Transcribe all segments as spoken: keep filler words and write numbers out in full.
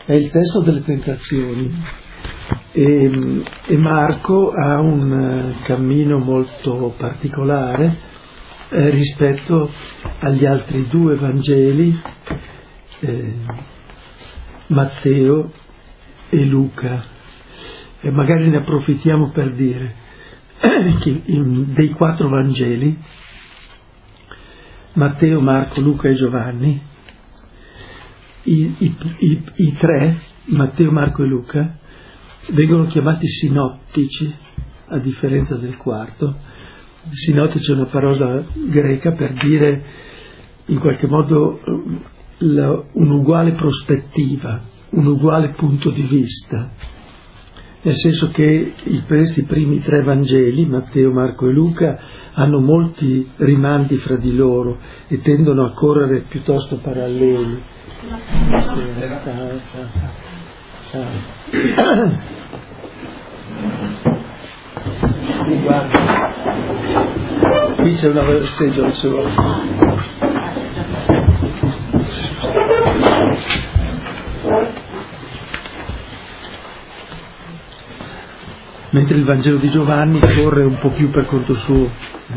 è il testo delle tentazioni e, e Marco ha un cammino molto particolare eh, rispetto agli altri due Vangeli, eh, Matteo e Luca, e magari ne approfittiamo per dire che in, dei quattro Vangeli, Matteo, Marco, Luca e Giovanni, i, i, i, i tre, Matteo, Marco e Luca, vengono chiamati sinottici, a differenza del quarto. Sinottici è una parola greca per dire in qualche modo la, un'uguale prospettiva, un uguale punto di vista, nel senso che questi primi tre Vangeli, Matteo, Marco e Luca, hanno molti rimandi fra di loro e tendono a correre piuttosto paralleli. Ciao, ciao, ciao. Qui, guarda, qui c'è una seggiola solo. Mentre il Vangelo di Giovanni corre un po' più per conto suo.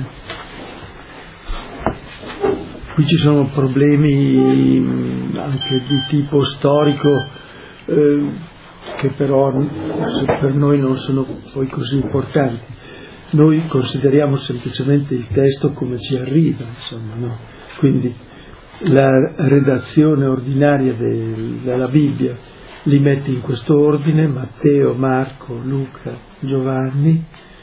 Qui ci sono problemi anche di tipo storico eh, che però per noi non sono poi così importanti. Noi consideriamo semplicemente il testo come ci arriva, insomma, no? Quindi la redazione ordinaria del, della Bibbia li metti in questo ordine: Matteo, Marco, Luca, Giovanni.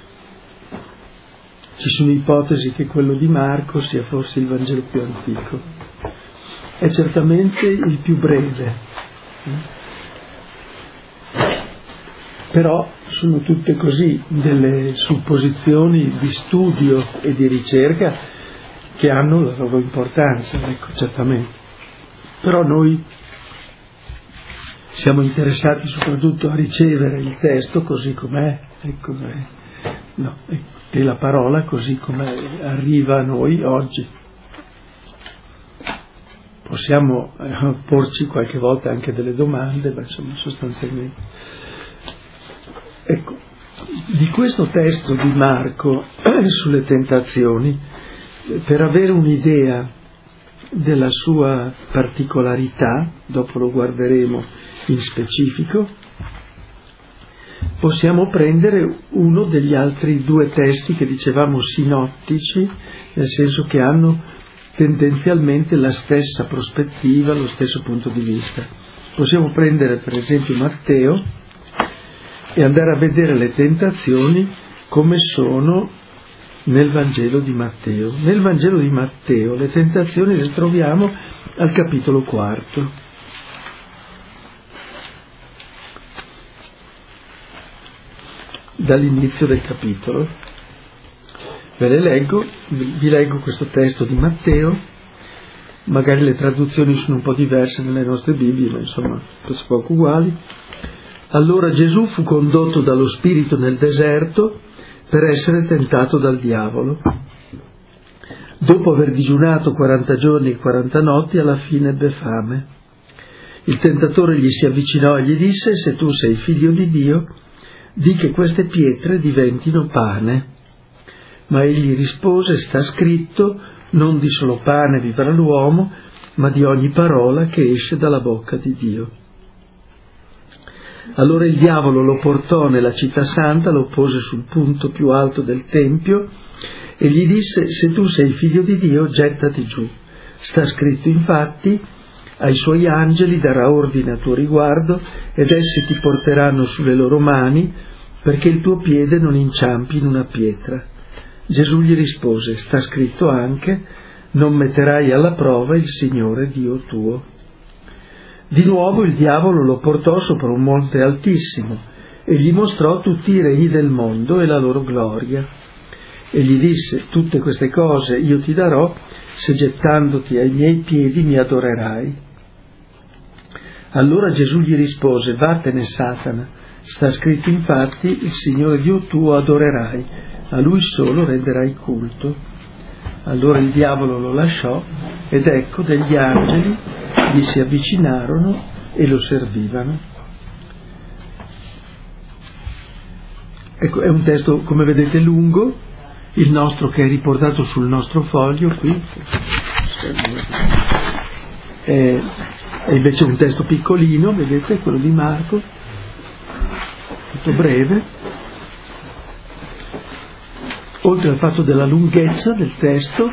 Ci sono ipotesi che quello di Marco sia forse il Vangelo più antico. È certamente il più breve. Però sono tutte così delle supposizioni di studio e di ricerca che hanno la loro importanza, ecco, certamente. Però noi siamo interessati soprattutto a ricevere il testo così com'è, ecco, no, e la parola così come arriva a noi oggi. Possiamo eh, porci qualche volta anche delle domande, ma insomma sostanzialmente. Ecco, di questo testo di Marco eh, sulle tentazioni, per avere un'idea della sua particolarità, dopo lo guarderemo in specifico, possiamo prendere uno degli altri due testi che dicevamo sinottici, nel senso che hanno tendenzialmente la stessa prospettiva, lo stesso punto di vista. Possiamo prendere per esempio Matteo e andare a vedere le tentazioni come sono nel Vangelo di Matteo. Nel Vangelo di Matteo le tentazioni le troviamo al capitolo quarto. Dall'inizio del capitolo. Ve le leggo, vi leggo questo testo di Matteo, magari le traduzioni sono un po' diverse nelle nostre Bibbie, ma insomma poco uguali. Allora Gesù fu condotto dallo Spirito nel deserto per essere tentato dal diavolo. Dopo aver digiunato quaranta giorni e quaranta notti, alla fine ebbe fame. Il tentatore gli si avvicinò e gli disse: se tu sei figlio di Dio, di che queste pietre diventino pane. Ma egli rispose: sta scritto, non di solo pane vivrà l'uomo, ma di ogni parola che esce dalla bocca di Dio. Allora il diavolo lo portò nella città santa, lo pose sul punto più alto del tempio e gli disse: se tu sei figlio di Dio, gettati giù. Sta scritto infatti: ai suoi angeli darà ordine a tuo riguardo ed essi ti porteranno sulle loro mani perché il tuo piede non inciampi in una pietra. Gesù gli rispose: sta scritto anche: non metterai alla prova il Signore Dio tuo. Di nuovo il diavolo lo portò sopra un monte altissimo e gli mostrò tutti i regni del mondo e la loro gloria. E gli disse: tutte queste cose io ti darò se gettandoti ai miei piedi mi adorerai. Allora Gesù gli rispose: vattene Satana, sta scritto infatti: il Signore Dio tuo adorerai, a Lui solo renderai culto. Allora il diavolo lo lasciò ed ecco degli angeli gli si avvicinarono e lo servivano. Ecco, è un testo, come vedete, lungo, il nostro che è riportato sul nostro foglio qui, è, è invece un testo piccolino, vedete, quello di Marco, molto breve. Oltre al fatto della lunghezza del testo,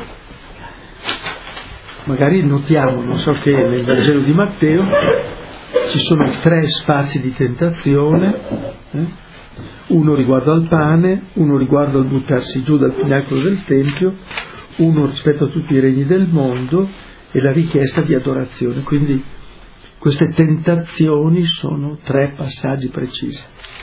magari notiamo, non so che nel Vangelo di Matteo ci sono tre spazi di tentazione, eh? Uno riguardo al pane, uno riguardo al buttarsi giù dal pinacolo del Tempio, uno rispetto a tutti i regni del mondo e la richiesta di adorazione. Quindi queste tentazioni sono tre passaggi precisi.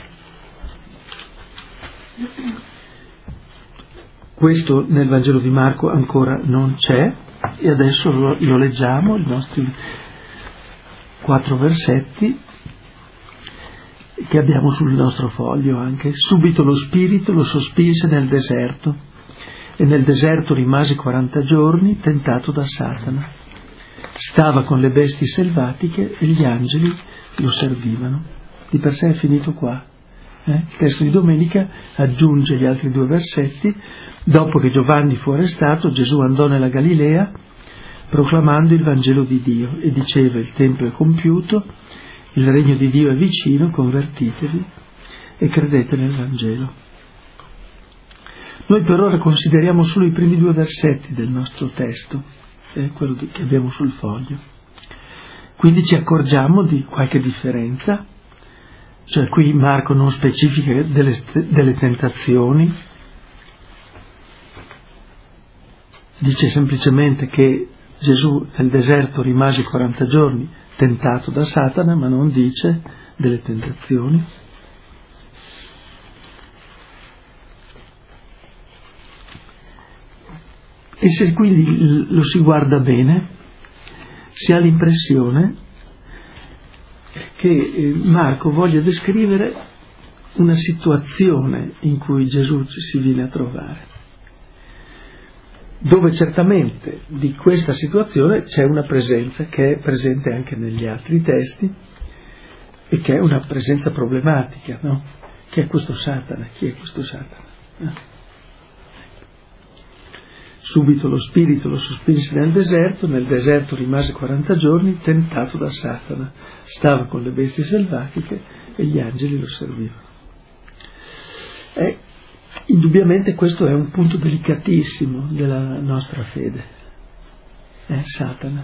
Questo nel Vangelo di Marco ancora non c'è e adesso lo, lo leggiamo, i nostri quattro versetti che abbiamo sul nostro foglio anche. Subito lo Spirito lo sospinse nel deserto e nel deserto rimase quaranta giorni tentato da Satana. Stava con le bestie selvatiche e gli angeli lo servivano. Di per sé è finito qua. Eh? Il testo di domenica aggiunge gli altri due versetti. Dopo che Giovanni fu arrestato, Gesù andò nella Galilea proclamando il Vangelo di Dio e diceva: il tempo è compiuto, il regno di Dio è vicino, convertitevi e credete nel Vangelo. Noi per ora consideriamo solo i primi due versetti del nostro testo, eh, quello che abbiamo sul foglio. Quindi ci accorgiamo di qualche differenza, cioè qui Marco non specifica delle, delle tentazioni, dice semplicemente che Gesù nel deserto rimase quaranta giorni tentato da Satana, ma non dice delle tentazioni. E se quindi lo si guarda bene, si ha l'impressione che Marco voglia descrivere una situazione in cui Gesù si viene a trovare, dove certamente di questa situazione c'è una presenza che è presente anche negli altri testi e che è una presenza problematica, no? Che è questo Satana? Chi è questo Satana? Eh? Subito lo Spirito lo sospinse nel deserto, nel deserto rimase quaranta giorni tentato da Satana, stava con le bestie selvatiche e gli angeli lo servivano. Eh, Indubbiamente questo è un punto delicatissimo della nostra fede, è Satana.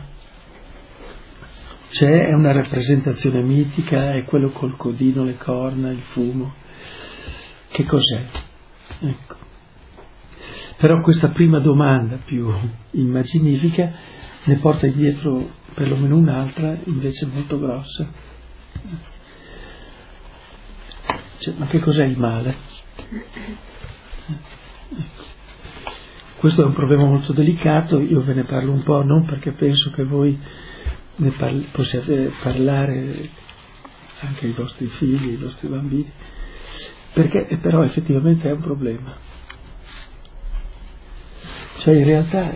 C'è è una rappresentazione mitica, è quello col codino, le corna, il fumo. Che cos'è? Ecco. Però questa prima domanda più immaginifica ne porta indietro perlomeno un'altra invece molto grossa. Cioè, ma che cos'è il male? Questo è un problema molto delicato, io ve ne parlo un po' non perché penso che voi ne parli, possiate parlare anche ai vostri figli, ai vostri bambini, perché però effettivamente è un problema. Cioè in realtà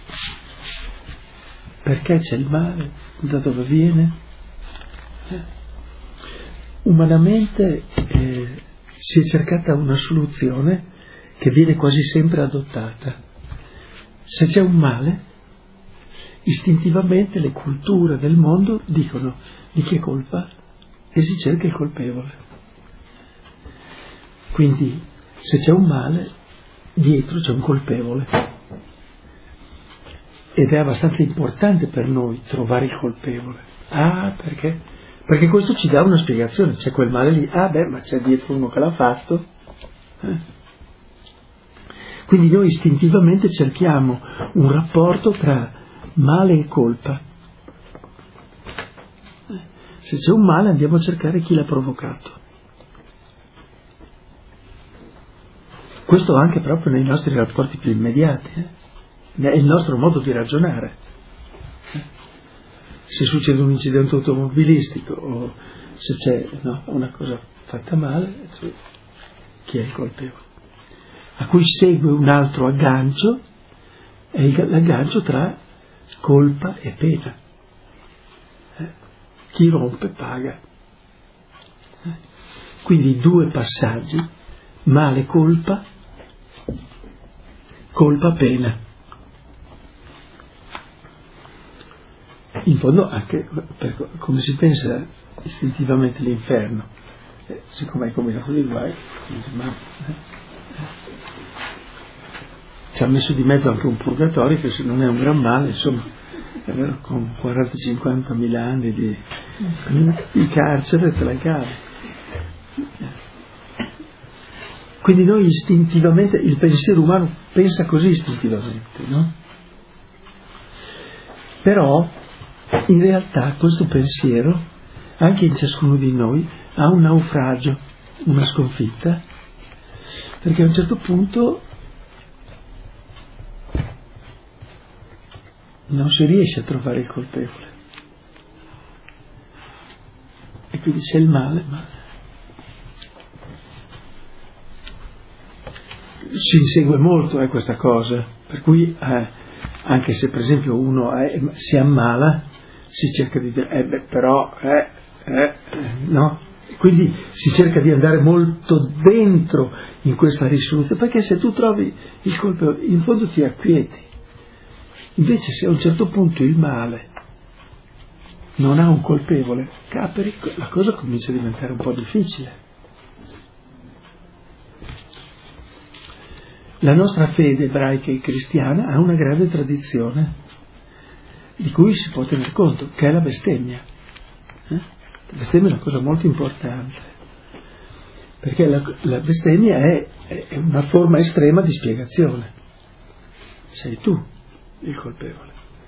perché c'è il male? Da dove viene? Umanamente eh, si è cercata una soluzione che viene quasi sempre adottata. Se c'è un male, istintivamente le culture del mondo dicono di chi è colpa e si cerca il colpevole. Quindi se c'è un male, dietro c'è un colpevole. Ed è abbastanza importante per noi trovare il colpevole. Ah, perché? Perché questo ci dà una spiegazione. C'è quel male lì, ah beh, ma c'è dietro uno che l'ha fatto. Eh? Quindi noi istintivamente cerchiamo un rapporto tra male e colpa. Se c'è un male andiamo a cercare chi l'ha provocato. Questo anche proprio nei nostri rapporti più immediati. Eh? È il nostro modo di ragionare. Se succede un incidente automobilistico o se c'è no, una cosa fatta male, cioè, chi è il colpevole? A cui segue un altro aggancio, è l'aggancio tra colpa e pena. Eh? chi rompe paga. Quindi due passaggi, male colpa, colpa pena. In fondo anche per, come si pensa istintivamente l'inferno, eh, siccome hai combinato di guai, ma, eh, ci ha messo di mezzo anche un purgatorio che se non è un gran male, insomma, è vero, con quaranta cinquanta mila anni di, di carcere te la cavi. Quindi noi istintivamente, il pensiero umano pensa così istintivamente, no? Però in realtà questo pensiero, anche in ciascuno di noi, ha un naufragio, una sconfitta, perché a un certo punto non si riesce a trovare il colpevole. E quindi c'è il male, ma si insegue molto eh, questa cosa, per cui eh, anche se per esempio uno eh, si ammala, si cerca di dire, eh beh, però, eh, eh, no? Quindi si cerca di andare molto dentro in questa risoluzione, perché se tu trovi il colpevole, in fondo ti acquieti. Invece se a un certo punto il male non ha un colpevole, capri, la cosa comincia a diventare un po' difficile. La nostra fede ebraica e cristiana ha una grande tradizione di cui si può tener conto, che è la bestemmia. Eh? La bestemmia è una cosa molto importante, perché la, la bestemmia è, è una forma estrema di spiegazione. Sei tu il colpevole.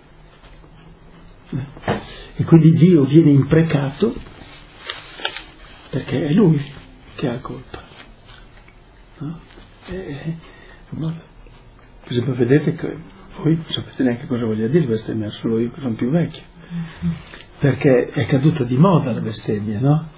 Eh? E quindi Dio viene imprecato perché è Lui che ha colpa. No? E, per esempio vedete che voi non sapete neanche cosa voglia dire bestemmia, solo io che sono più vecchio, perché è caduta di moda la bestemmia, no?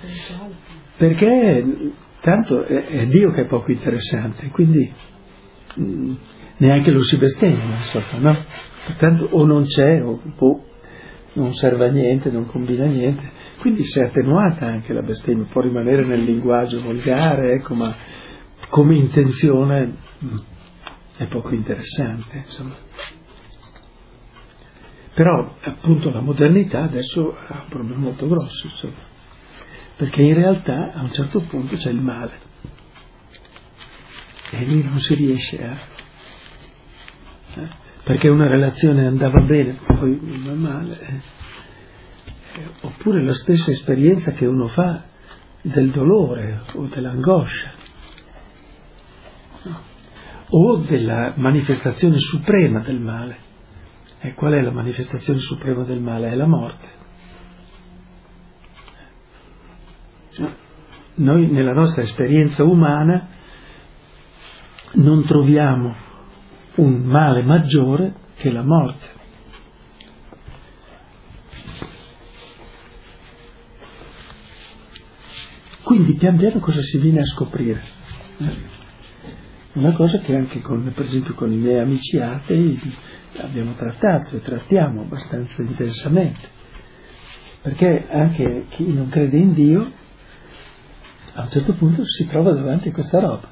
Perché tanto è, è Dio che è poco interessante, quindi mh, neanche lo si bestemmia, insomma, no? Tanto o non c'è o boh, non serve a niente, non combina niente, quindi si è attenuata anche la bestemmia, può rimanere nel linguaggio volgare, ecco, ma come intenzione mh, è poco interessante, insomma. Però appunto la modernità adesso ha un problema molto grosso, insomma, perché in realtà a un certo punto c'è il male e lì non si riesce a eh, perché una relazione andava bene poi va male eh. Eh, oppure la stessa esperienza che uno fa del dolore o dell'angoscia, no? O della manifestazione suprema del male. E qual è la manifestazione suprema del male? È la morte. Noi nella nostra esperienza umana non troviamo un male maggiore che la morte. Quindi pian piano cosa si viene a scoprire? Una cosa che anche con, per esempio con i miei amici atei abbiamo trattato e trattiamo abbastanza intensamente, perché anche chi non crede in Dio a un certo punto si trova davanti a questa roba,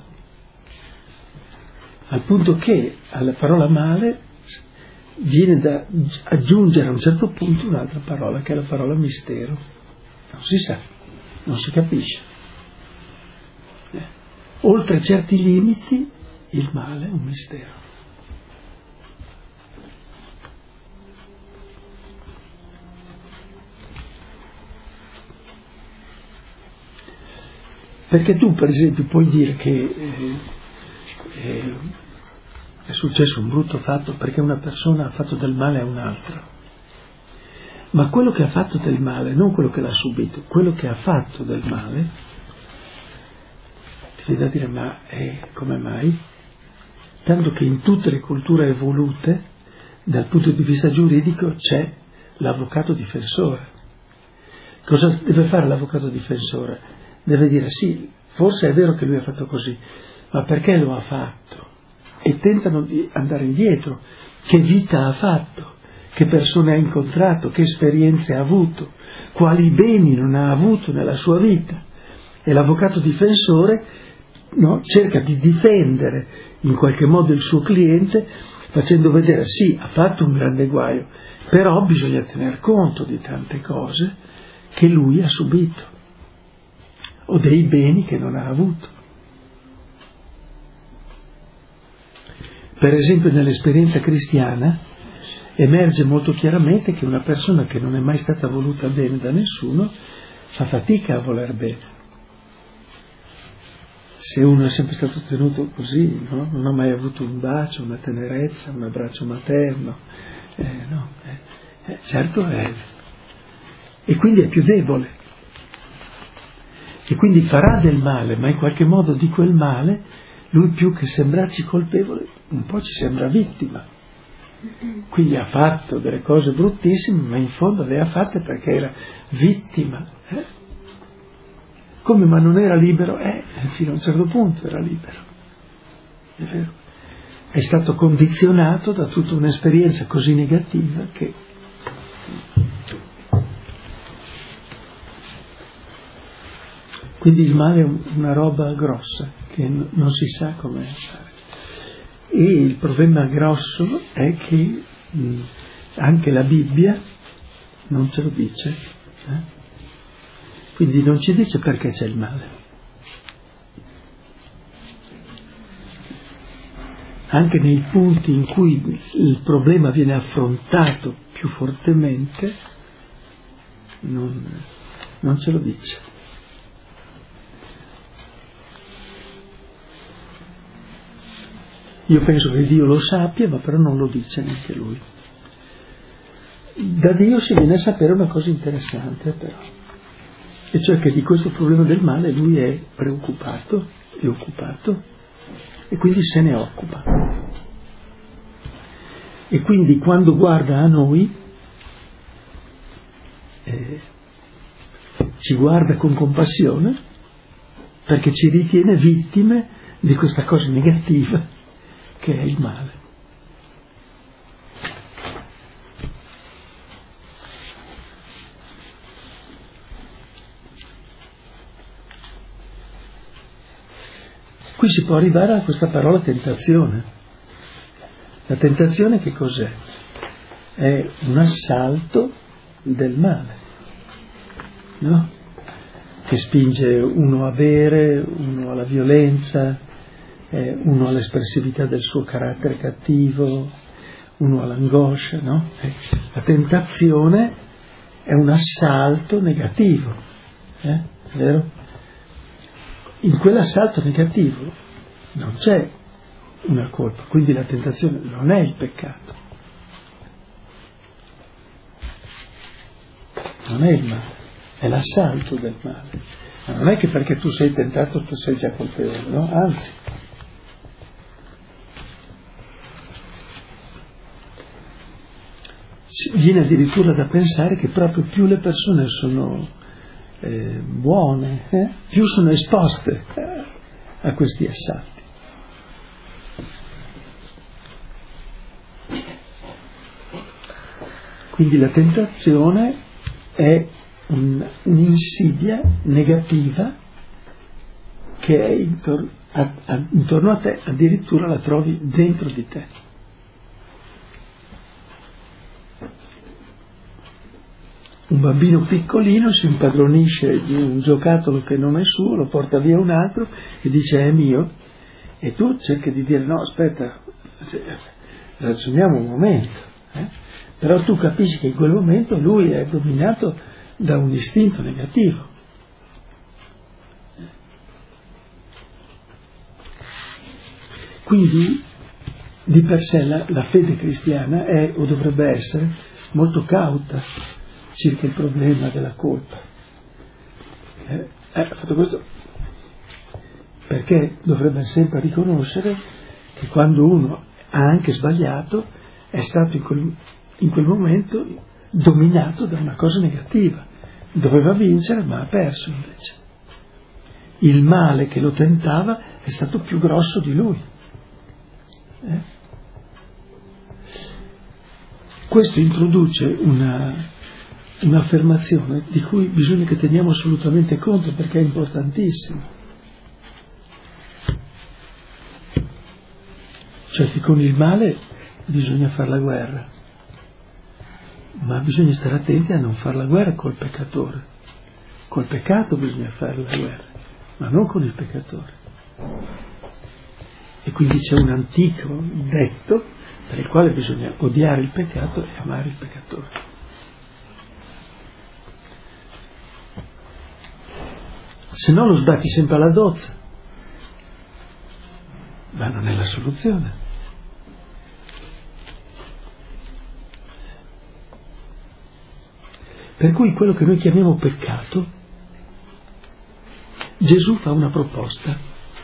al punto che alla parola male viene da aggiungere a un certo punto un'altra parola, che è la parola mistero. Non si sa, non si capisce. Eh. Oltre certi limiti il male è un mistero. Perché tu, per esempio, puoi dire che eh, eh, è successo un brutto fatto perché una persona ha fatto del male a un'altra, ma quello che ha fatto del male, non quello che l'ha subito, quello che ha fatto del male, ti viene da dire, ma eh, come mai? Tanto che in tutte le culture evolute, dal punto di vista giuridico, c'è l'avvocato difensore. Cosa deve fare l'avvocato difensore? Deve dire sì, forse è vero che lui ha fatto così, ma perché lo ha fatto? E tentano di andare indietro. Che vita ha fatto? che persone ha incontrato, che esperienze ha avuto, quali beni non ha avuto nella sua vita. E l'avvocato difensore, no, cerca di difendere in qualche modo il suo cliente, facendo vedere, sì, ha fatto un grande guaio, però bisogna tener conto di tante cose che lui ha subito, o dei beni che non ha avuto. Per esempio, nell'esperienza cristiana emerge molto chiaramente che una persona che non è mai stata voluta bene da nessuno fa fatica a voler bene. Se uno è sempre stato tenuto così, no? Non ha mai avuto un bacio, una tenerezza, un abbraccio materno, eh, no, eh, eh, certo è, e quindi è più debole, e quindi farà del male, ma in qualche modo di quel male lui, più che sembrarci colpevole, un po' ci sembra vittima. Quindi ha fatto delle cose bruttissime, ma in fondo le ha fatte perché era vittima. Eh? Come, ma non era libero? Eh, fino a un certo punto era libero. È vero. È stato condizionato da tutta un'esperienza così negativa che... Quindi il male è una roba grossa che non si sa come fare. E il problema grosso è che mh, anche la Bibbia non ce lo dice. Eh? Quindi non ci dice perché c'è il male. Anche nei punti in cui il problema viene affrontato più fortemente, non, non ce lo dice. Io penso che Dio lo sappia, ma però non lo dice neanche Lui. Da Dio si viene a sapere una cosa interessante, però, e cioè che di questo problema del male Lui è preoccupato e occupato, e quindi se ne occupa. E quindi quando guarda a noi, eh, ci guarda con compassione, perché ci ritiene vittime di questa cosa negativa che è il male. Qui si può arrivare a questa parola tentazione. La tentazione che cos'è? È un assalto del male, no? Che spinge uno a bere, uno alla violenza, eh, uno all'espressività del suo carattere cattivo, uno all'angoscia, no? Eh, la tentazione è un assalto negativo, eh? Vero? In quell'assalto negativo non c'è una colpa, quindi la tentazione non è il peccato, non è il male, è l'assalto del male. Ma non è che perché tu sei tentato tu sei già colpevole, no? Anzi. Viene addirittura da pensare che proprio più le persone sono eh, buone, eh, più sono esposte eh, a questi assalti. Quindi la tentazione è un, un'insidia negativa che è intorno a, a, intorno a te, addirittura la trovi dentro di te. Un bambino piccolino si impadronisce di un giocattolo che non è suo, lo porta via un altro e dice è mio, e tu cerchi di dire no, aspetta, ragioniamo un momento, eh? Però tu capisci che in quel momento lui è dominato da un istinto negativo. Quindi di per sé la, la fede cristiana è, o dovrebbe essere, molto cauta circa il problema della colpa. Eh, eh, fatto questo perché dovrebbe sempre riconoscere che quando uno ha anche sbagliato è stato in quel, in quel momento dominato da una cosa negativa. Doveva vincere ma ha perso invece. Il male che lo tentava è stato più grosso di lui. Eh? questo introduce una, un'affermazione di cui bisogna che teniamo assolutamente conto, perché è importantissimo. Cioè che con il male bisogna fare la guerra, ma bisogna stare attenti a non fare la guerra col peccatore. Col peccato bisogna fare la guerra, ma non con il peccatore. E quindi c'è un antico detto per il quale bisogna odiare il peccato e amare il peccatore. Se no lo sbatti sempre alla dozza, ma non è la soluzione. Per cui quello che noi chiamiamo peccato, Gesù fa una proposta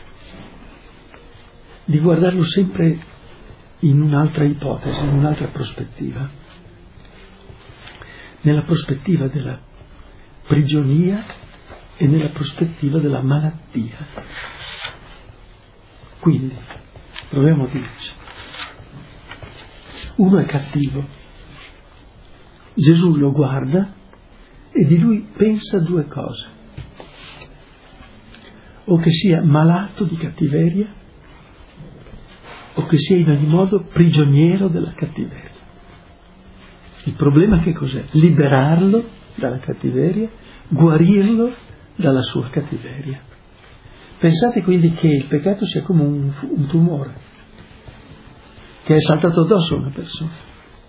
di guardarlo sempre in un'altra ipotesi, in un'altra prospettiva, nella prospettiva della prigionia e nella prospettiva della malattia. Quindi, proviamo a dirci, uno è cattivo, Gesù lo guarda e di lui pensa due cose: o che sia malato di cattiveria, o che sia in ogni modo prigioniero della cattiveria. Il problema che cos'è? Liberarlo dalla cattiveria, guarirlo dalla sua cattiveria. Pensate quindi che il peccato sia come un, un tumore che è saltato addosso a una persona.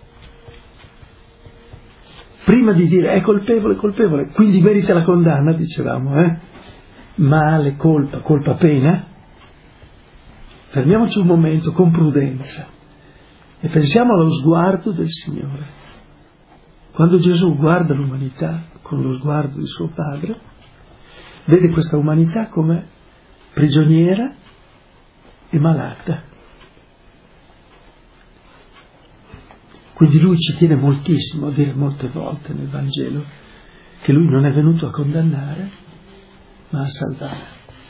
Prima di dire è colpevole, colpevole, quindi merita la condanna, dicevamo, eh? Male, colpa, colpa, pena. Fermiamoci un momento con prudenza e pensiamo allo sguardo del Signore. Quando Gesù guarda l'umanità con lo sguardo di suo Padre, vede questa umanità come prigioniera e malata. Quindi lui ci tiene moltissimo a dire molte volte nel Vangelo che lui non è venuto a condannare, ma a salvare.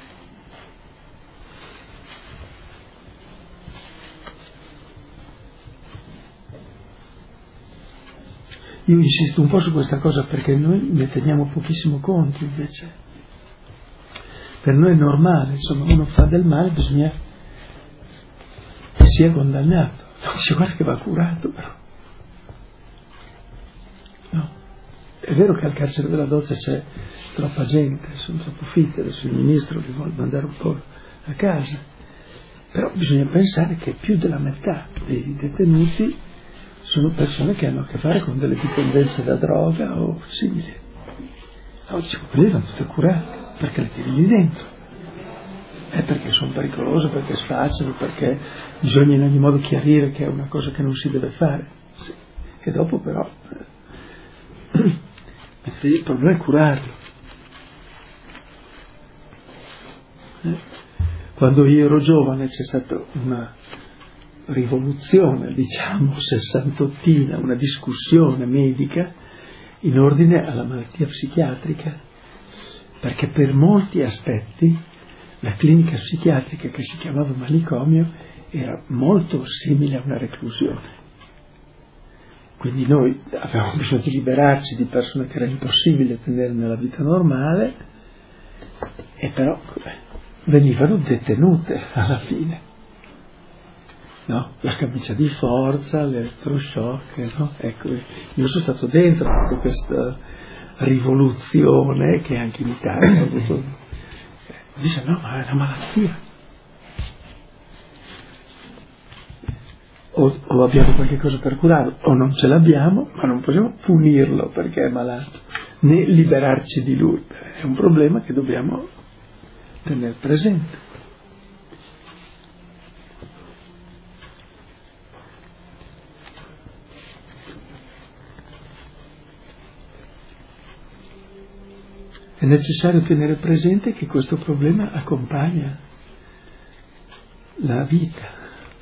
Io insisto un po' su questa cosa perché noi ne teniamo pochissimo conto, invece. Per noi è normale, insomma, uno fa del male, bisogna che sia condannato. Non dice guarda che va curato, però. No. È vero che al carcere della Dozza c'è troppa gente, sono troppo fitte, adesso il ministro li vuole mandare un po' a casa. Però bisogna pensare che più della metà dei detenuti sono persone che hanno a che fare con delle dipendenze da droga o simili. Oggi quelle vanno tutte curate, perché le tiri lì dentro. È perché sono pericolose, perché sfacciano, perché bisogna in ogni modo chiarire che è una cosa che non si deve fare. Sì. Che dopo però il problema è curarlo. Eh? Quando io ero giovane c'è stata una rivoluzione, diciamo, sessantottina, una discussione medica in ordine alla malattia psichiatrica, perché per molti aspetti la clinica psichiatrica, che si chiamava manicomio, era molto simile a una reclusione. Quindi noi avevamo bisogno di liberarci di persone che era impossibile tenere nella vita normale, e però venivano detenute alla fine. No? La camicia di forza, l'elettroshock, no? Ecco, io sono stato dentro a questa rivoluzione che anche in Italia ha avuto. Dice no, ma è una malattia. O, o abbiamo qualche cosa per curarlo, o non ce l'abbiamo, ma non possiamo punirlo perché è malato, né liberarci di lui. È un problema che dobbiamo tenere presente. È necessario tenere presente che questo problema accompagna la vita.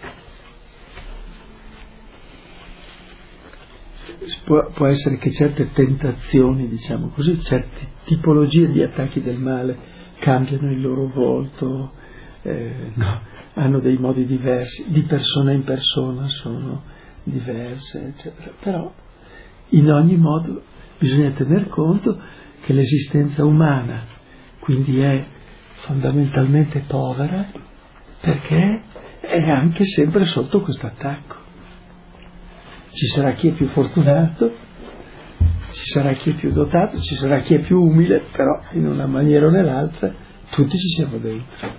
Può, può essere che certe tentazioni, diciamo così, certe tipologie di attacchi del male cambiano il loro volto, eh, no, hanno dei modi diversi, di persona in persona sono diverse, eccetera. Però in ogni modo bisogna tener conto che l'esistenza umana quindi è fondamentalmente povera, perché è anche sempre sotto questo attacco. Ci sarà chi è più fortunato, ci sarà chi è più dotato, ci sarà chi è più umile, però in una maniera o nell'altra tutti ci siamo dentro.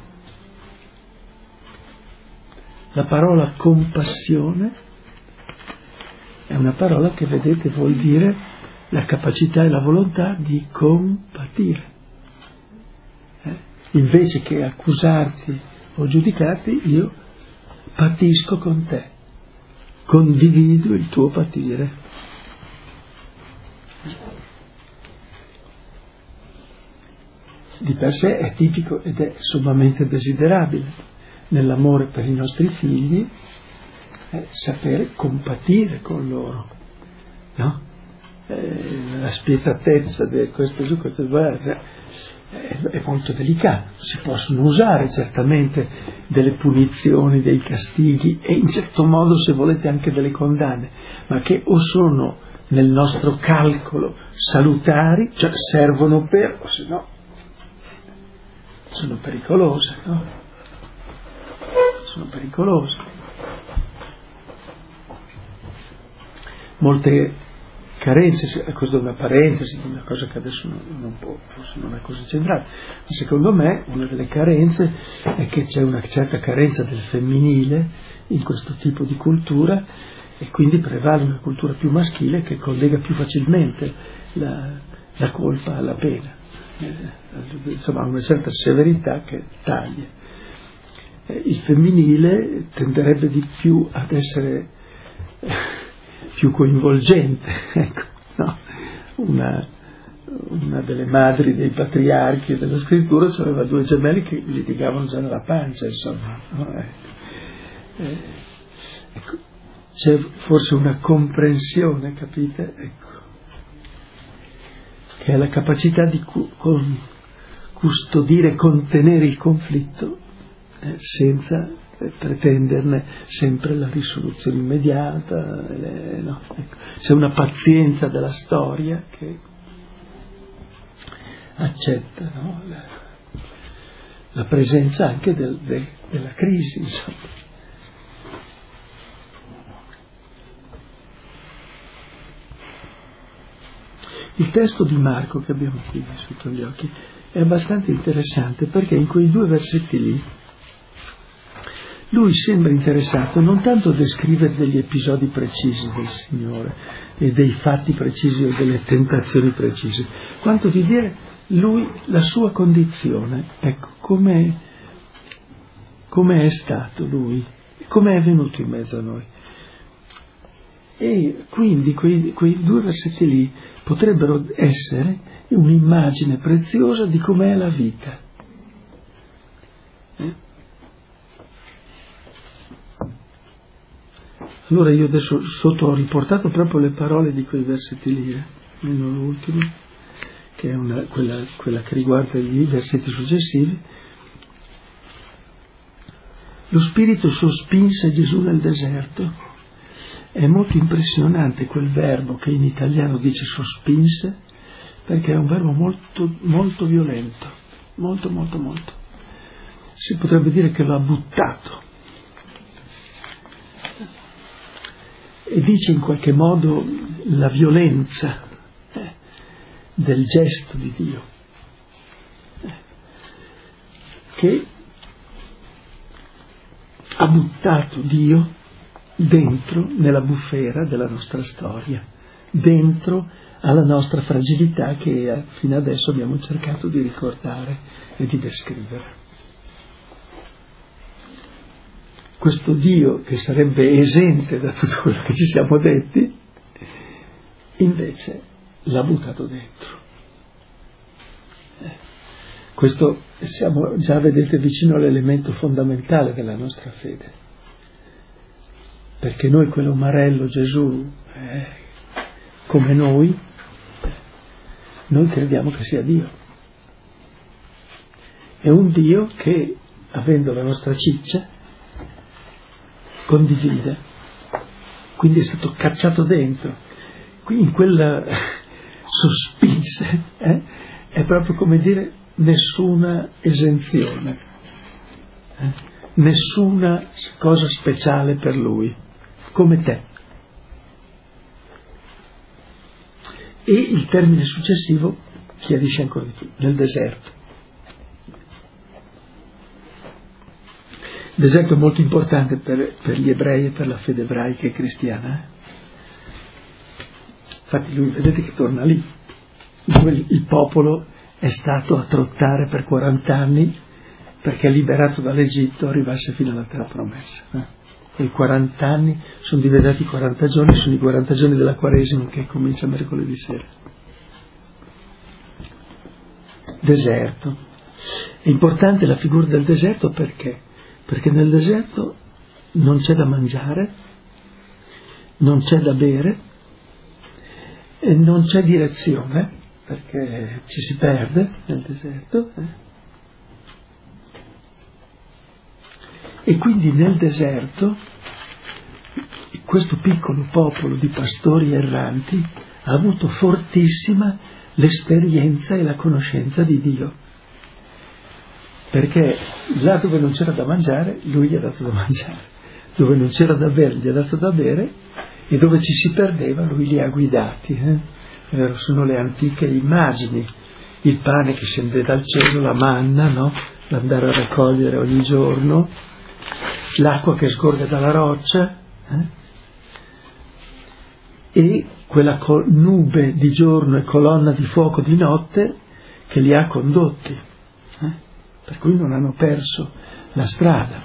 La parola compassione è una parola che, vedete, vuol dire la capacità e la volontà di compatire. Eh? Invece che accusarti o giudicarti, io patisco con te, condivido il tuo patire. Di per sé è tipico ed è sommamente desiderabile nell'amore per i nostri figli, eh, sapere compatire con loro, no? Eh, la spietatezza di questo giù, questo giù, è, è molto delicato. Si possono usare certamente delle punizioni, dei castighi e in certo modo, se volete, anche delle condanne, ma che o sono nel nostro calcolo salutari, cioè servono per, o se no sono pericolose, no? Sono pericolose. Molte carenze, questa è una parentesi, una cosa che adesso non, non può, forse non è così centrale, ma secondo me una delle carenze è che c'è una certa carenza del femminile in questo tipo di cultura, e quindi prevale una cultura più maschile che collega più facilmente la, la colpa alla pena, eh, insomma una certa severità che taglia. Eh, il femminile tenderebbe di più ad essere eh, più coinvolgente, ecco, no? Una, una delle madri dei patriarchi della scrittura aveva due gemelli che litigavano già nella pancia, insomma, no? Ecco. Eh, ecco. C'è forse una comprensione, capite? Ecco, che è la capacità di cu- con, custodire, contenere il conflitto eh, senza eh, pretenderne sempre la risoluzione immediata. Eh, no, ecco. C'è una pazienza della storia che accetta, no? la, la presenza anche del, del, della crisi, insomma. Il testo di Marco che abbiamo qui sotto gli occhi è abbastanza interessante, perché in quei due versetti lì lui sembra interessato non tanto a descrivere degli episodi precisi del Signore e dei fatti precisi o delle tentazioni precise, quanto di dire lui la sua condizione, ecco, come come è stato lui, come è venuto in mezzo a noi. E quindi quei, quei due versetti lì potrebbero essere un'immagine preziosa di com'è la vita. Eh? Allora io adesso sotto ho riportato proprio le parole di quei versetti lì, eh? Meno l'ultimo, che è una, quella, quella che riguarda i versetti successivi. Lo Spirito sospinse Gesù nel deserto. È molto impressionante quel verbo che in italiano dice sospinse, perché è un verbo molto, molto violento, molto, molto, molto. Si potrebbe dire che lo ha buttato. E dice in qualche modo la violenza eh, del gesto di Dio, eh, che ha buttato Dio dentro nella bufera della nostra storia, dentro alla nostra fragilità che fino adesso abbiamo cercato di ricordare e di descrivere. Questo Dio che sarebbe esente da tutto quello che ci siamo detti, invece l'ha buttato dentro. Eh, questo siamo già, vedete, vicino all'elemento fondamentale della nostra fede. Perché noi quell'umarello Gesù, eh, come noi, noi crediamo che sia Dio. È un Dio che, avendo la nostra ciccia, condivide quindi è stato cacciato dentro. Qui in quel suspense eh, è proprio come dire nessuna esenzione, eh, nessuna cosa speciale per lui, come te. E il termine successivo chiarisce ancora di più, nel deserto. Il deserto è molto importante per, per gli ebrei e per la fede ebraica e cristiana. Eh? Infatti lui, vedete che torna lì, dove il, il popolo è stato a trottare per quaranta anni perché liberato dall'Egitto arrivasse fino alla terra promessa. Eh? E i quaranta anni sono diventati quaranta giorni, sono i quaranta giorni della Quaresima che comincia mercoledì sera. Deserto. È importante la figura del deserto perché? Perché nel deserto non c'è da mangiare, non c'è da bere, e non c'è direzione, perché ci si perde nel deserto. Eh? E quindi nel deserto questo piccolo popolo di pastori erranti ha avuto fortissima l'esperienza e la conoscenza di Dio, perché là dove non c'era da mangiare lui gli ha dato da mangiare, dove non c'era da bere gli ha dato da bere, e dove ci si perdeva lui li ha guidati. Eh? Sono le antiche immagini, il pane che scende dal cielo, la manna, no? L'andare a raccogliere ogni giorno, l'acqua che sgorga dalla roccia, eh? E quella col- nube di giorno e colonna di fuoco di notte che li ha condotti, eh? Per cui non hanno perso la strada.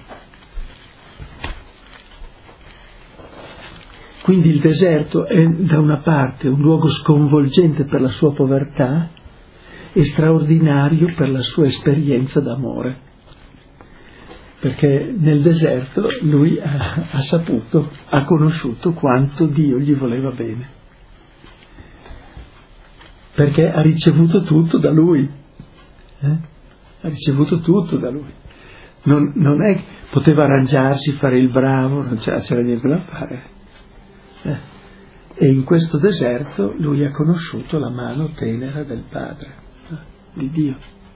Quindi il deserto è da una parte un luogo sconvolgente per la sua povertà e straordinario per la sua esperienza d'amore. Perché nel deserto lui ha, ha saputo, ha conosciuto quanto Dio gli voleva bene. Perché ha ricevuto tutto da lui. Eh? Ha ricevuto tutto da lui. Non, non è che poteva arrangiarsi, fare il bravo, non c'era, c'era niente da fare. Eh? E in questo deserto lui ha conosciuto la mano tenera del Padre, eh? Di Dio.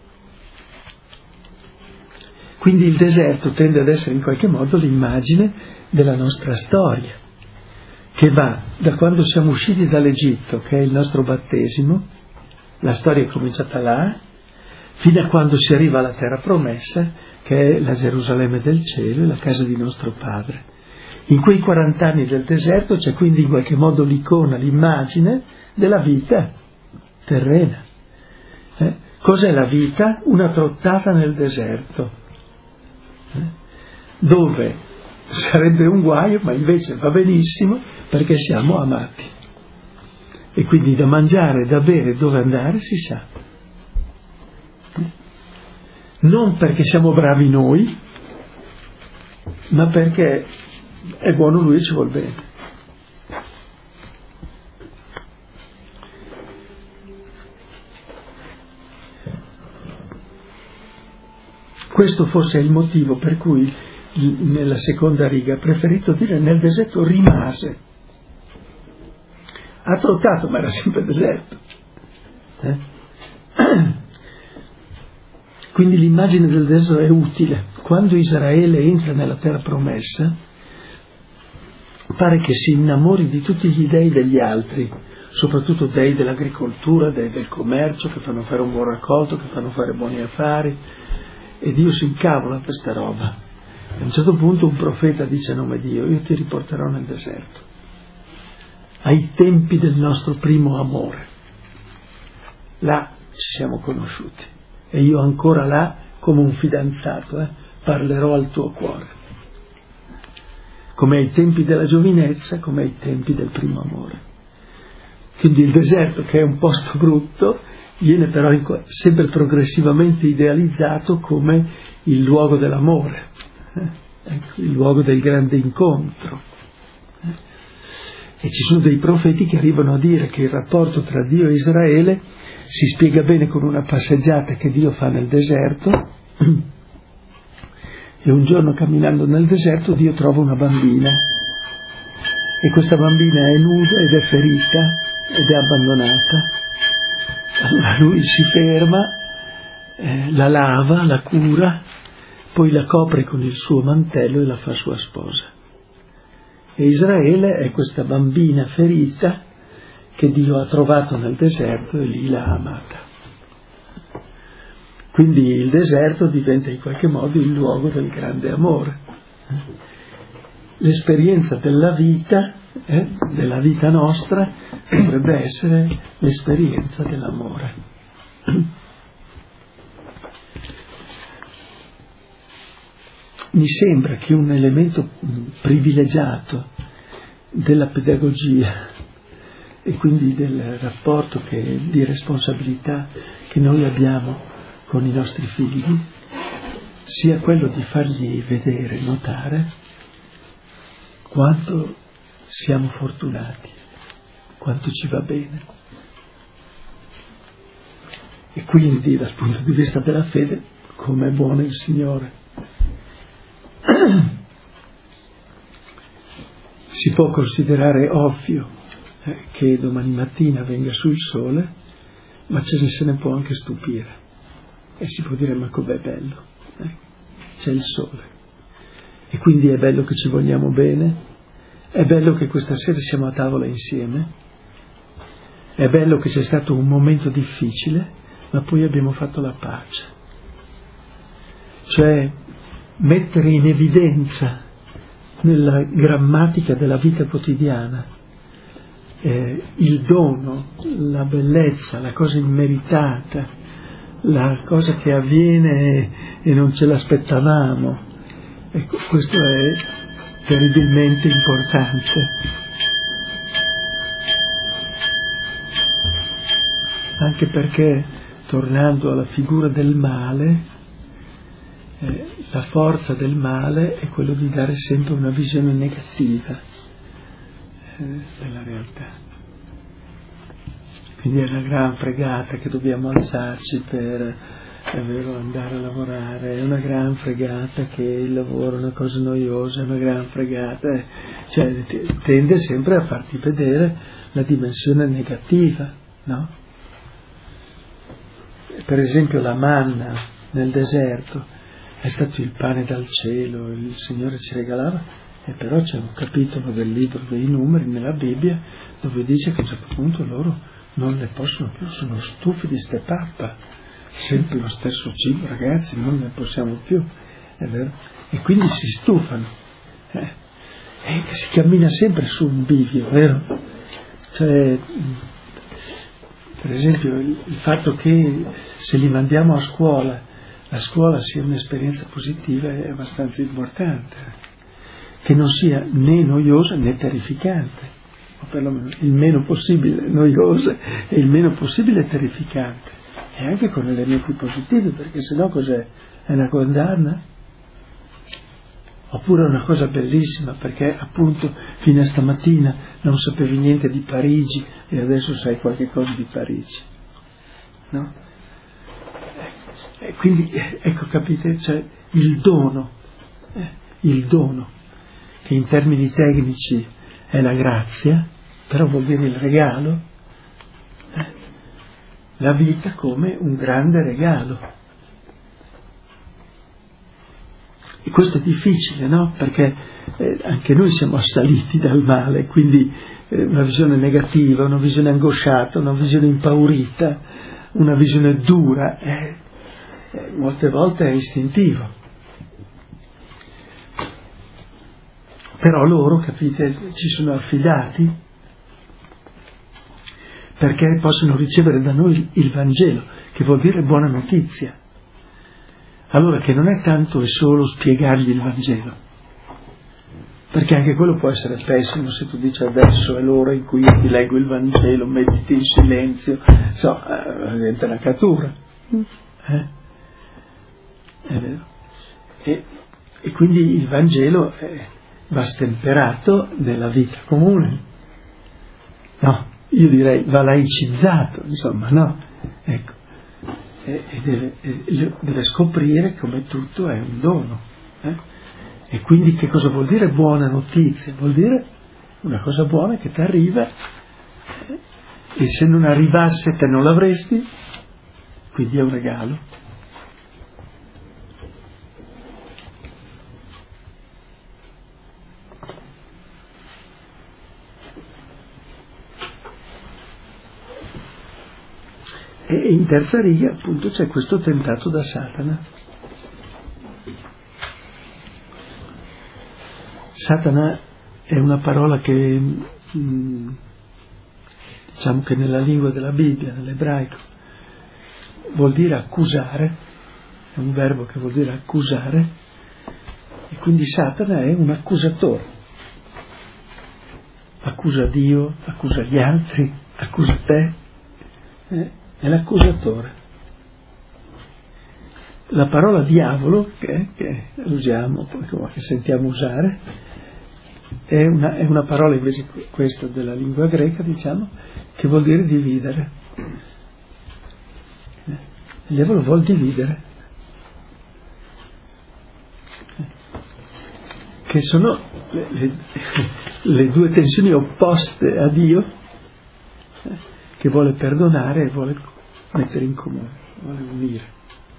Quindi il deserto tende ad essere in qualche modo l'immagine della nostra storia, che va da quando siamo usciti dall'Egitto, che è il nostro battesimo, la storia è cominciata là, fino a quando si arriva alla terra promessa, che è la Gerusalemme del cielo e la casa di nostro Padre. In quei quaranta anni del deserto c'è quindi in qualche modo l'icona, l'immagine della vita terrena. Eh? Cos'è la vita? Una trottata nel deserto, eh? Dove sarebbe un guaio, ma invece va benissimo perché siamo amati. E quindi da mangiare, da bere, dove andare si sa. Non perché siamo bravi noi, ma perché è buono lui e ci vuol bene. Questo forse è il motivo per cui nella seconda riga ha preferito dire nel deserto rimase. Ha trottato, ma era sempre deserto. Eh? Quindi l'immagine del deserto è utile. Quando Israele entra nella terra promessa, pare che si innamori di tutti gli dei degli altri, soprattutto dei dell'agricoltura, dei del commercio, che fanno fare un buon raccolto, che fanno fare buoni affari, e Dio si incavola per questa roba. A un certo punto un profeta dice a nome di Dio: io ti riporterò nel deserto, ai tempi del nostro primo amore. Là ci siamo conosciuti e io ancora là, come un fidanzato, eh, parlerò al tuo cuore, come ai tempi della giovinezza, come ai tempi del primo amore. Quindi il deserto, che è un posto brutto, viene però sempre progressivamente idealizzato come il luogo dell'amore, eh? Ecco, il luogo del grande incontro. Eh? E ci sono dei profeti che arrivano a dire che il rapporto tra Dio e Israele si spiega bene con una passeggiata che Dio fa nel deserto, e un giorno camminando nel deserto Dio trova una bambina e questa bambina è nuda ed è ferita ed è abbandonata. Allora lui si ferma, eh, la lava, la cura, poi la copre con il suo mantello e la fa sua sposa. E Israele è questa bambina ferita che Dio ha trovato nel deserto e lì l'ha amata. Quindi il deserto diventa in qualche modo il luogo del grande amore. L'esperienza della vita, eh, della vita nostra, dovrebbe essere l'esperienza dell'amore. Mi sembra che un elemento privilegiato della pedagogia e quindi del rapporto che, di responsabilità che noi abbiamo con i nostri figli sia quello di fargli vedere, notare quanto siamo fortunati, quanto ci va bene. E quindi dal punto di vista della fede, come è buono il Signore. Si può considerare ovvio eh, che domani mattina venga su il sole, ma ce ne se ne può anche stupire. E si può dire, ma com'è bello, eh? C'è il sole. E quindi è bello che ci vogliamo bene, è bello che questa sera siamo a tavola insieme, è bello che c'è stato un momento difficile, ma poi abbiamo fatto la pace. Cioè, mettere in evidenza nella grammatica della vita quotidiana eh, il dono, la bellezza, la cosa immeritata, la cosa che avviene e non ce l'aspettavamo. Ecco, questo è terribilmente importante. Anche perché, tornando alla figura del male, eh, la forza del male è quello di dare sempre una visione negativa eh, della realtà. Quindi è una gran fregata che dobbiamo alzarci per è vero, andare a lavorare, è una gran fregata che il lavoro è una cosa noiosa, è una gran fregata, eh. Cioè tende sempre a farti vedere la dimensione negativa, no? Per esempio la manna nel deserto è stato il pane dal cielo, il Signore ci regalava, e però c'è un capitolo del libro dei Numeri nella Bibbia dove dice che a un certo punto loro non ne possono più, sono stufi di ste pappa, sempre lo stesso cibo, ragazzi, non ne possiamo più, è vero? E quindi si stufano, eh? E si cammina sempre su un bivio, vero? Cioè, per esempio il, il fatto che se li mandiamo a scuola, la scuola sia un'esperienza positiva è abbastanza importante, che non sia né noiosa né terrificante, o perlomeno il meno possibile noiosa e il meno possibile terrificante, e anche con elementi positivi, perché sennò cos'è? È una condanna? Oppure è una cosa bellissima, perché appunto fino a stamattina non sapevi niente di Parigi e adesso sai qualche cosa di Parigi, no? E quindi ecco, capite, c'è il dono, eh, il dono, che in termini tecnici è la grazia, però vuol dire il regalo, eh, la vita come un grande regalo. E questo è difficile, no? Perché eh, anche noi siamo assaliti dal male, quindi eh, una visione negativa, una visione angosciata, una visione impaurita, una visione dura, eh, eh, molte volte è istintivo. Però loro, capite, ci sono affidati perché possono ricevere da noi il Vangelo, che vuol dire buona notizia. Allora, che non è tanto e solo spiegargli il Vangelo, perché anche quello può essere pessimo se tu dici adesso è l'ora in cui io ti leggo il Vangelo, mettiti in silenzio, so, eh, diventa una cattura. Eh? È vero. E, e quindi il Vangelo eh, va stemperato nella vita comune. No, io direi va laicizzato, insomma, no? Ecco. E, e deve, e deve scoprire come tutto è un dono, eh? E quindi che cosa vuol dire buona notizia? Vuol dire una cosa buona che ti arriva, e se non arrivasse te non l'avresti, quindi è un regalo. E in terza riga appunto c'è questo tentato da Satana. Satana è una parola che mh, diciamo che nella lingua della Bibbia, nell'ebraico, vuol dire accusare, è un verbo che vuol dire accusare, e quindi Satana è un accusatore. Accusa Dio, accusa gli altri, accusa te, eh, è l'accusatore. La parola diavolo, che, che usiamo, che sentiamo usare, è una, è una parola invece questa della lingua greca, diciamo, che vuol dire dividere. Il diavolo vuol dividere, che sono le, le, le due tensioni opposte a Dio, che vuole perdonare e vuole mettere in comune, vuole unire.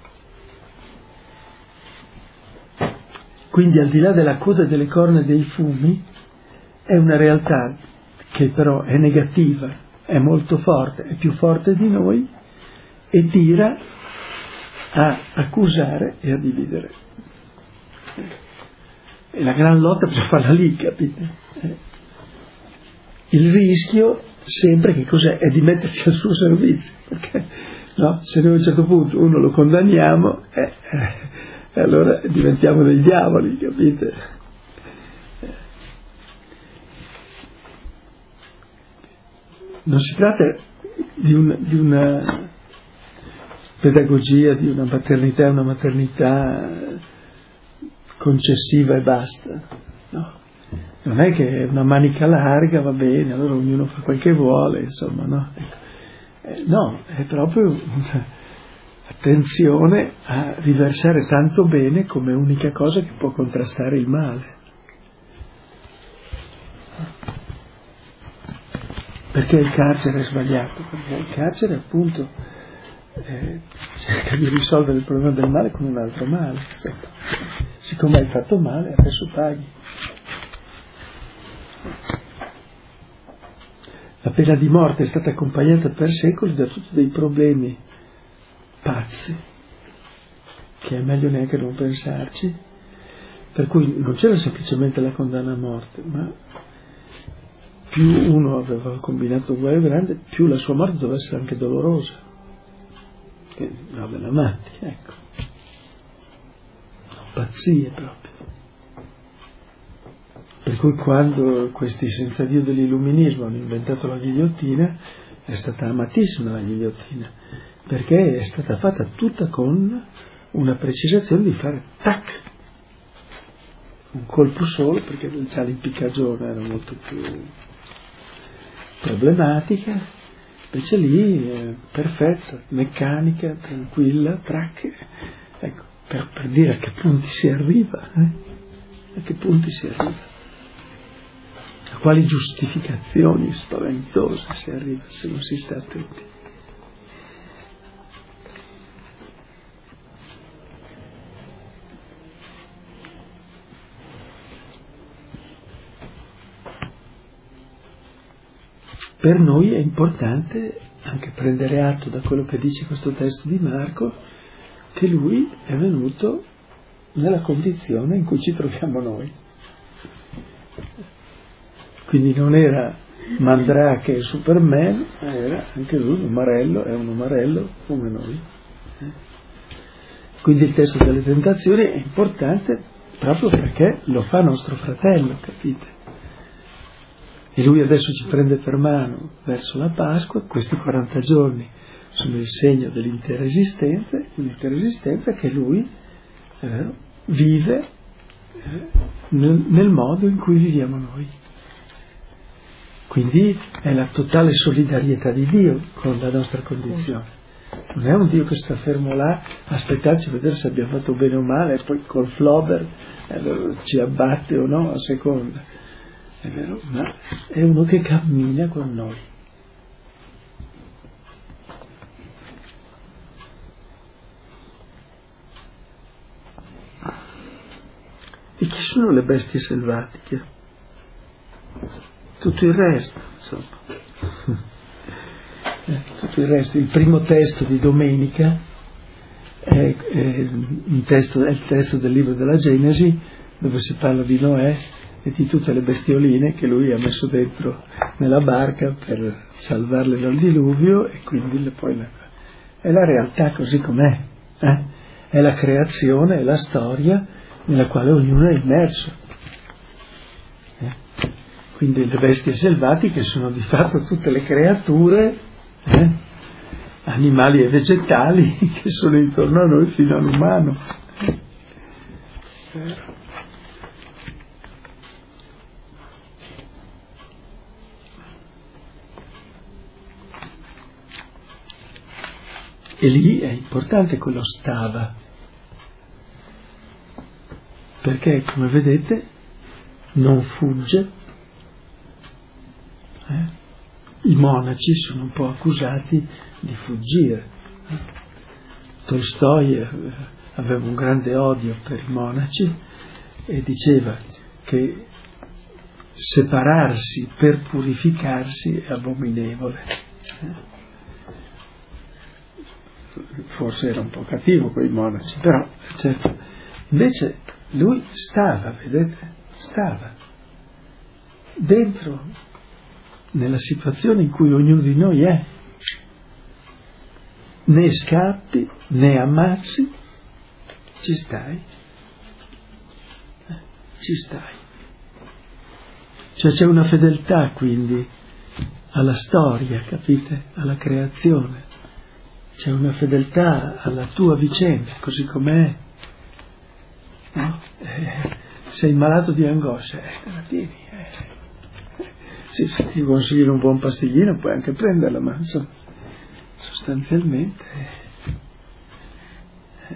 Quindi al di là della coda delle corna e dei fumi, è una realtà che però è negativa, è molto forte, è più forte di noi, e tira a accusare e a dividere. E la gran lotta bisogna farla lì, capite? Il rischio sempre che cos'è? È di metterci al suo servizio, perché no? Se noi a un certo punto uno lo condanniamo, eh, eh, allora diventiamo dei diavoli, capite? Non si tratta di, un, di una pedagogia, di una paternità, una maternità concessiva e basta, no? Non è che è una manica larga, va bene, allora ognuno fa quel che vuole, insomma, no? Eh, no, è proprio un'attenzione a riversare tanto bene come unica cosa che può contrastare il male. Perché il carcere è sbagliato? Perché il carcere appunto eh, cerca di risolvere il problema del male con un altro male. Insomma. Siccome hai fatto male, adesso paghi. La pena di morte è stata accompagnata per secoli da tutti dei problemi pazzi, che è meglio neanche non pensarci, per cui non c'era semplicemente la condanna a morte, ma più uno aveva combinato un guaio grande, più la sua morte doveva essere anche dolorosa. Che roba da matti, ecco. Pazzie proprio. Per cui quando questi senza Dio dell'illuminismo hanno inventato la ghigliottina, è stata amatissima la ghigliottina, perché è stata fatta tutta con una precisazione di fare tac, un colpo solo, perché già l'impiccagione era molto più problematica, invece lì è perfetta, meccanica, tranquilla, trac, ecco, per, per dire a che punti si arriva, eh? a che punti si arriva. A quali giustificazioni spaventose si arriva se non si sta attenti. Per noi è importante anche prendere atto da quello che dice questo testo di Marco, che lui è venuto nella condizione in cui ci troviamo noi. Quindi non era Mandrake e Superman, ma era anche lui un umarello, è un umarello come noi. Quindi il testo delle tentazioni è importante proprio perché lo fa nostro fratello, capite? E lui adesso ci prende per mano verso la Pasqua. Questi quaranta giorni sono il segno dell'intera esistenza, l'intera esistenza che lui è vero, vive eh, nel, nel modo in cui viviamo noi. Quindi è la totale solidarietà di Dio con la nostra condizione. Non è un Dio che sta fermo là a aspettarci a vedere se abbiamo fatto bene o male e poi col flobber eh, ci abbatte o no a seconda. è vero, ma è uno che cammina con noi. E chi sono le bestie selvatiche? Tutto il resto, insomma. Eh, tutto il resto. Il primo testo di domenica è, è, un testo, è il testo del libro della Genesi, dove si parla di Noè e di tutte le bestioline che lui ha messo dentro nella barca per salvarle dal diluvio, e quindi le, poi le, è la realtà così com'è, eh? È la creazione, è la storia nella quale ognuno è immerso. Eh? Quindi le bestie selvatiche sono di fatto tutte le creature, eh? animali e vegetali, che sono intorno a noi fino all'umano. Eh? E lì è importante quello stava, perché come vedete non fugge. Eh? I monaci sono un po' accusati di fuggire. Eh? Tolstoi aveva un grande odio per i monaci e diceva che separarsi per purificarsi è abominevole. Eh? Forse era un po' cattivo con i monaci, però certo. Invece lui stava, vedete, stava dentro nella situazione in cui ognuno di noi è. Né scappi, né ammazzi, ci stai, eh, ci stai. Cioè c'è una fedeltà quindi alla storia, capite? Alla creazione. C'è una fedeltà alla tua vicenda, così com'è. No? Eh, sei malato di angoscia, eh, te la tieni. Eh. Sì, se ti consiglio un buon pastiglino puoi anche prenderla, ma insomma, sostanzialmente... Eh,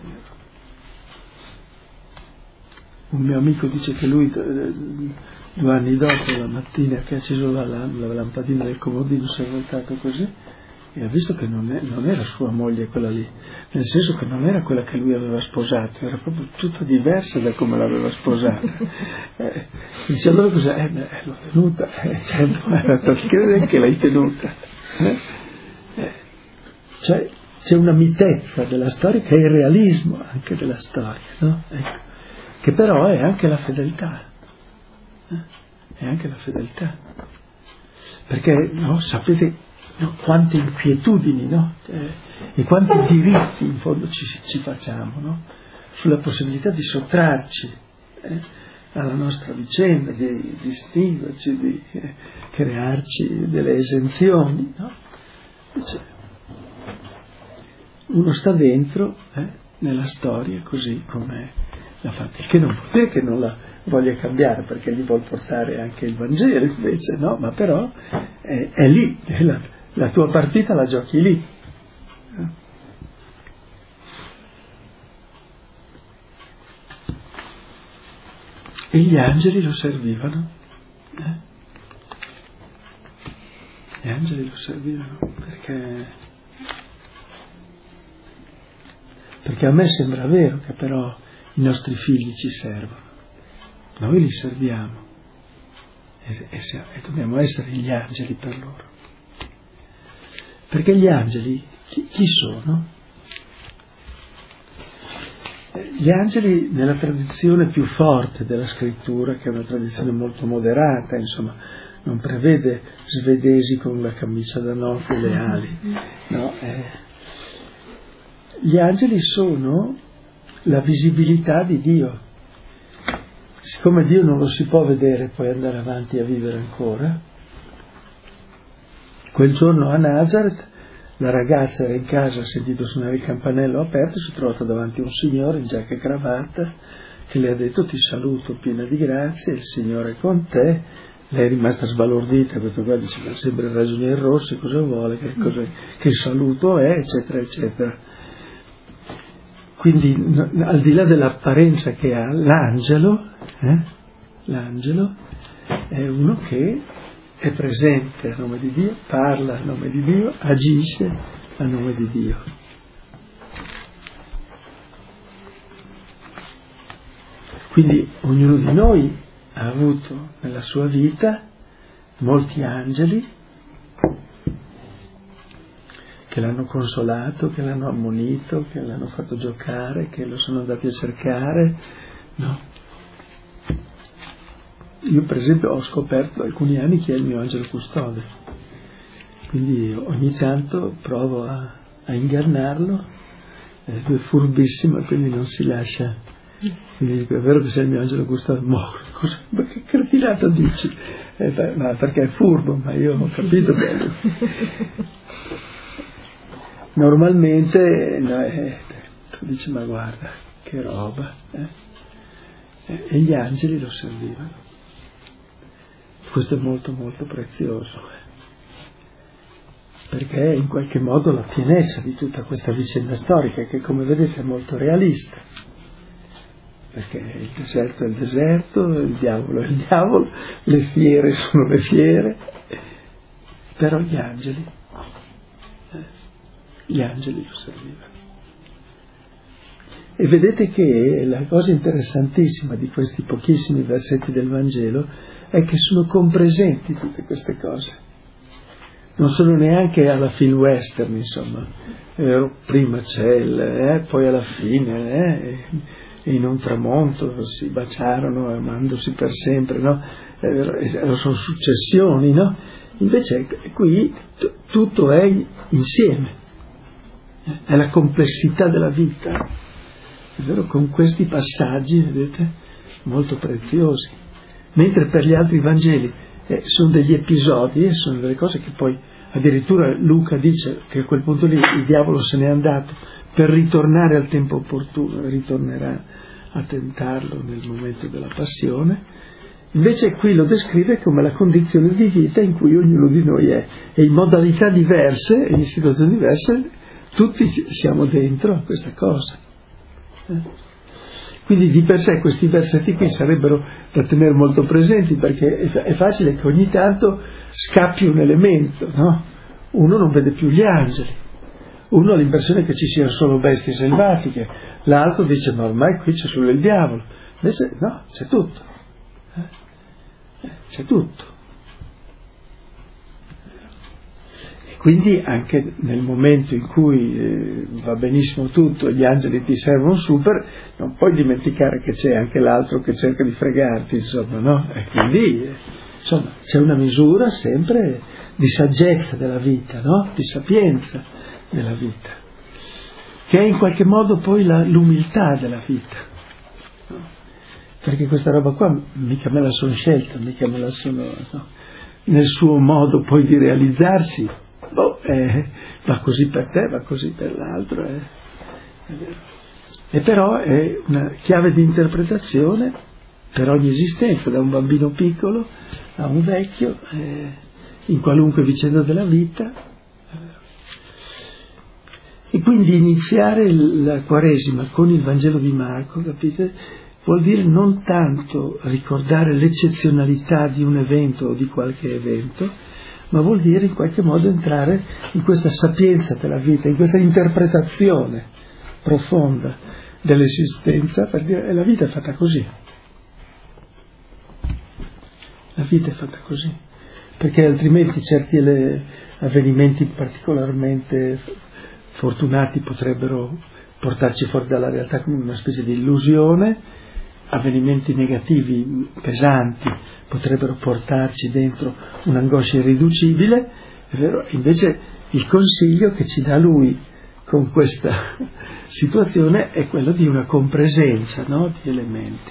un mio amico dice che lui, due anni dopo, la mattina che ha acceso la, la, la lampadina del comodino, si è voltato così, e ha visto che non, è, non era sua moglie quella lì, nel senso che non era quella che lui aveva sposato, era proprio tutta diversa da come l'aveva sposata. Eh, dice allora cosa? Eh, beh, l'ho tenuta, eh, certo, ma era per credere che l'hai tenuta. Eh? Eh, cioè c'è una mitezza della storia che è il realismo anche della storia, no? Ecco, che però è anche la fedeltà, eh? È anche la fedeltà, perché no, sapete. No, quante inquietudini, no? Eh, e quanti diritti in fondo ci, ci facciamo, no? Sulla possibilità di sottrarci eh, alla nostra vicenda, di distinguerci, di eh, crearci delle esenzioni, no? Invece, uno sta dentro eh, nella storia così come l'ha fatta, il che non vuol dire che non la voglia cambiare, perché gli vuol portare anche il Vangelo invece, no? Ma però è, è lì, è la, la tua partita la giochi lì. E gli angeli lo servivano. Eh? Gli angeli lo servivano perché perché a me sembra vero che però i nostri figli ci servono. Noi li serviamo e, e, e dobbiamo essere gli angeli per loro. Perché gli angeli, chi, chi sono? Gli angeli nella tradizione più forte della scrittura, che è una tradizione molto moderata, insomma, non prevede svedesi con la camicia da notte e le ali. No, eh. Gli angeli sono la visibilità di Dio. Siccome Dio non lo si può vedere e poi andare avanti a vivere ancora, quel giorno a Nazareth la ragazza era in casa, ha sentito suonare il campanello aperto, si è trovata davanti a un signore in giacca e cravatta che le ha detto: ti saluto piena di grazia, il Signore è con te. Lei è rimasta sbalordita, questo qua dice: ma sembra il ragionier Rossi, cosa vuole, che, cosa, che saluto è, eccetera eccetera. Quindi al di là dell'apparenza che ha l'angelo, eh, l'angelo è uno che è presente a nome di Dio, parla a nome di Dio, agisce a nome di Dio. Quindi ognuno di noi ha avuto nella sua vita molti angeli che l'hanno consolato, che l'hanno ammonito, che l'hanno fatto giocare, che lo sono andati a cercare, no? Io per esempio ho scoperto da alcuni anni chi è il mio angelo custode, quindi ogni tanto provo a, a ingannarlo, eh, lui è furbissimo e quindi non si lascia, quindi dico: è vero che sei il mio angelo custode? Ma, cosa, ma che cretinata dici? Eh, beh, no, perché è furbo, ma io ho capito bene. Normalmente no, eh, tu dici: ma guarda che roba, eh? Eh, e gli angeli lo servivano. Questo è molto molto prezioso, eh? Perché è in qualche modo la pienezza di tutta questa vicenda storica, che come vedete è molto realista, perché il deserto è il deserto, il diavolo è il diavolo, le fiere sono le fiere, però gli angeli eh, gli angeli lo servivano. E vedete che la cosa interessantissima di questi pochissimi versetti del Vangelo è che sono compresenti tutte queste cose. Non sono neanche alla film western, insomma. Eh, prima c'è il, eh, poi alla fine, eh, e in un tramonto si baciarono amandosi per sempre, no? Eh, sono successioni, no? Invece qui t- tutto è insieme. È la complessità della vita. È vero, con questi passaggi, vedete, molto preziosi. Mentre per gli altri Vangeli eh, sono degli episodi, eh, sono delle cose che poi addirittura Luca dice che a quel punto lì il diavolo se n'è andato per ritornare al tempo opportuno, ritornerà a tentarlo nel momento della passione. Invece qui lo descrive come la condizione di vita in cui ognuno di noi è, e in modalità diverse e in situazioni diverse tutti siamo dentro a questa cosa. Eh? Quindi di per sé questi versetti qui sarebbero da tenere molto presenti, perché è facile che ogni tanto scappi un elemento, no? Uno non vede più gli angeli, uno ha l'impressione che ci siano solo bestie selvatiche, l'altro dice: ma ormai qui c'è solo il diavolo. Invece no, c'è tutto, eh? C'è tutto. Quindi anche nel momento in cui eh, va benissimo tutto, gli angeli ti servono super, non puoi dimenticare che c'è anche l'altro che cerca di fregarti, insomma, no? E quindi, eh, insomma, c'è una misura sempre di saggezza della vita, no? Di sapienza della vita, che è in qualche modo poi la, l'umiltà della vita, no? Perché questa roba qua mica me la sono scelta, mica me la sono, no? Nel suo modo poi di realizzarsi, boh, eh, va così per te, va così per l'altro, eh, è vero. E però è una chiave di interpretazione per ogni esistenza, da un bambino piccolo a un vecchio, eh, in qualunque vicenda della vita. E quindi iniziare la Quaresima con il Vangelo di Marco, capite, vuol dire non tanto ricordare l'eccezionalità di un evento o di qualche evento, ma vuol dire in qualche modo entrare in questa sapienza della vita, in questa interpretazione profonda dell'esistenza, per dire: la vita è fatta così. La vita è fatta così, perché altrimenti certi avvenimenti particolarmente fortunati potrebbero portarci fuori dalla realtà come una specie di illusione, avvenimenti negativi pesanti potrebbero portarci dentro un'angoscia irriducibile, è vero? Invece il consiglio che ci dà lui con questa situazione è quello di una compresenza, no? Di elementi.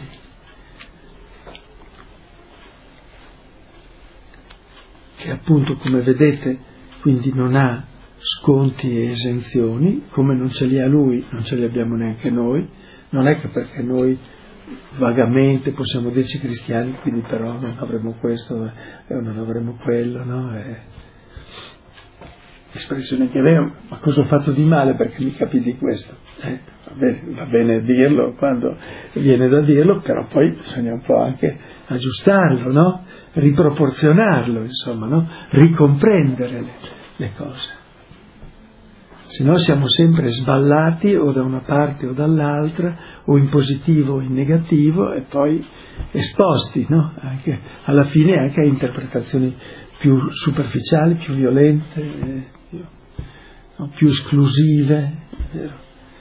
Che appunto, come vedete, quindi non ha sconti e esenzioni, come non ce li ha lui, non ce li abbiamo neanche noi. Non è che perché noi vagamente possiamo dirci cristiani, quindi però non avremo questo e non avremo quello, no? E espressione che aveva, ma cosa ho fatto di male perché mi capì di questo? Eh, va bene, va bene dirlo quando viene da dirlo, però poi bisogna un po' anche aggiustarlo, no? Riproporzionarlo, insomma, no? Ricomprendere le, le cose. Se no siamo sempre sballati o da una parte o dall'altra, o in positivo o in negativo, e poi esposti, no? Anche, alla fine anche a interpretazioni più superficiali, più violente, eh, più, no? più esclusive. È vero.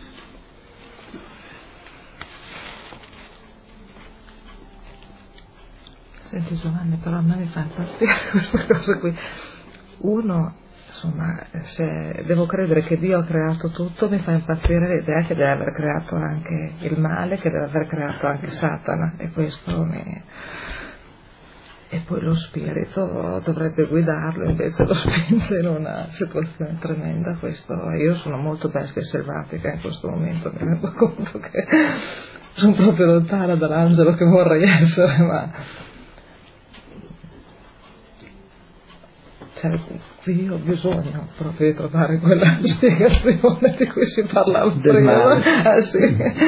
Senti Giovanni, però a me mi fa impazzire questa cosa qui. Uno, insomma, se devo credere che Dio ha creato tutto, mi fa impazzire l'idea che deve aver creato anche il male, che deve aver creato anche Satana, e questo mi... e poi lo spirito dovrebbe guidarlo, invece lo spinge in una situazione tremenda. Questo, io sono molto bestia selvatica in questo momento, mi rendo conto che sono proprio lontana dall'angelo che vorrei essere, ma cioè, qui ho bisogno proprio di trovare quella spiegazione di cui si parlava prima. Ah, sì.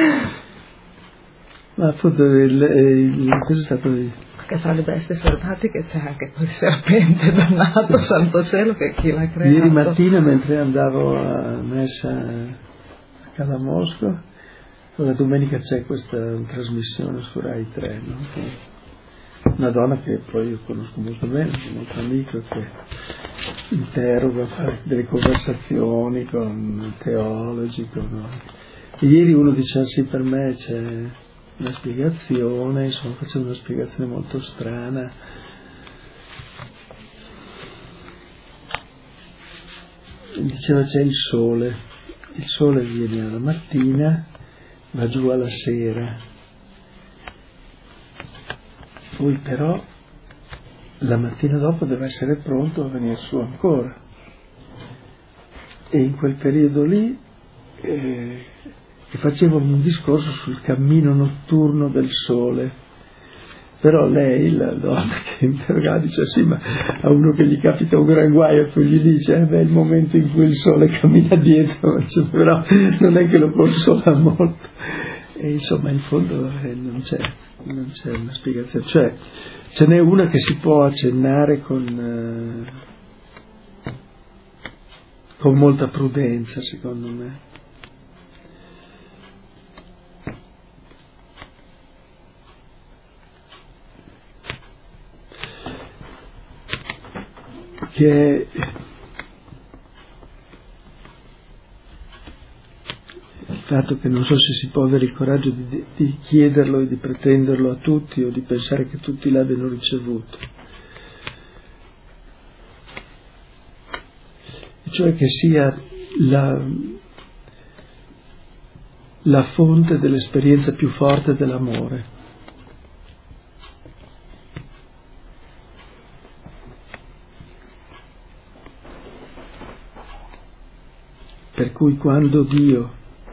Ma appunto il, il, cosa è stato il... che fra le bestie selvatiche c'è anche quel serpente dannato, sì, santo cielo, che chi l'ha creato. Ieri mattina mentre andavo a messa a Calamosco, la domenica c'è questa trasmissione su Rai tre, no? Che una donna che poi io conosco molto bene, un molto amico, che interroga, fa delle conversazioni con teologi, con... E ieri uno diceva sì, per me c'è una spiegazione, insomma faceva una spiegazione molto strana. Diceva c'è il sole, il sole viene alla mattina, va giù alla sera, poi però la mattina dopo deve essere pronto a venire su ancora, e in quel periodo lì eh, e faceva un discorso sul cammino notturno del sole. Però lei, la donna che interrogava, dice sì, ma a uno che gli capita un gran guaio tu gli dici eh beh, è il momento in cui il sole cammina dietro, però non è che lo consola molto. E insomma in fondo eh, non c'è non c'è una spiegazione, cioè ce n'è una che si può accennare con eh, con molta prudenza, secondo me. Che è il fatto che non so se si può avere il coraggio di, di chiederlo e di pretenderlo a tutti, o di pensare che tutti l'abbiano ricevuto, cioè che sia la, la fonte dell'esperienza più forte dell'amore. Per cui quando Dio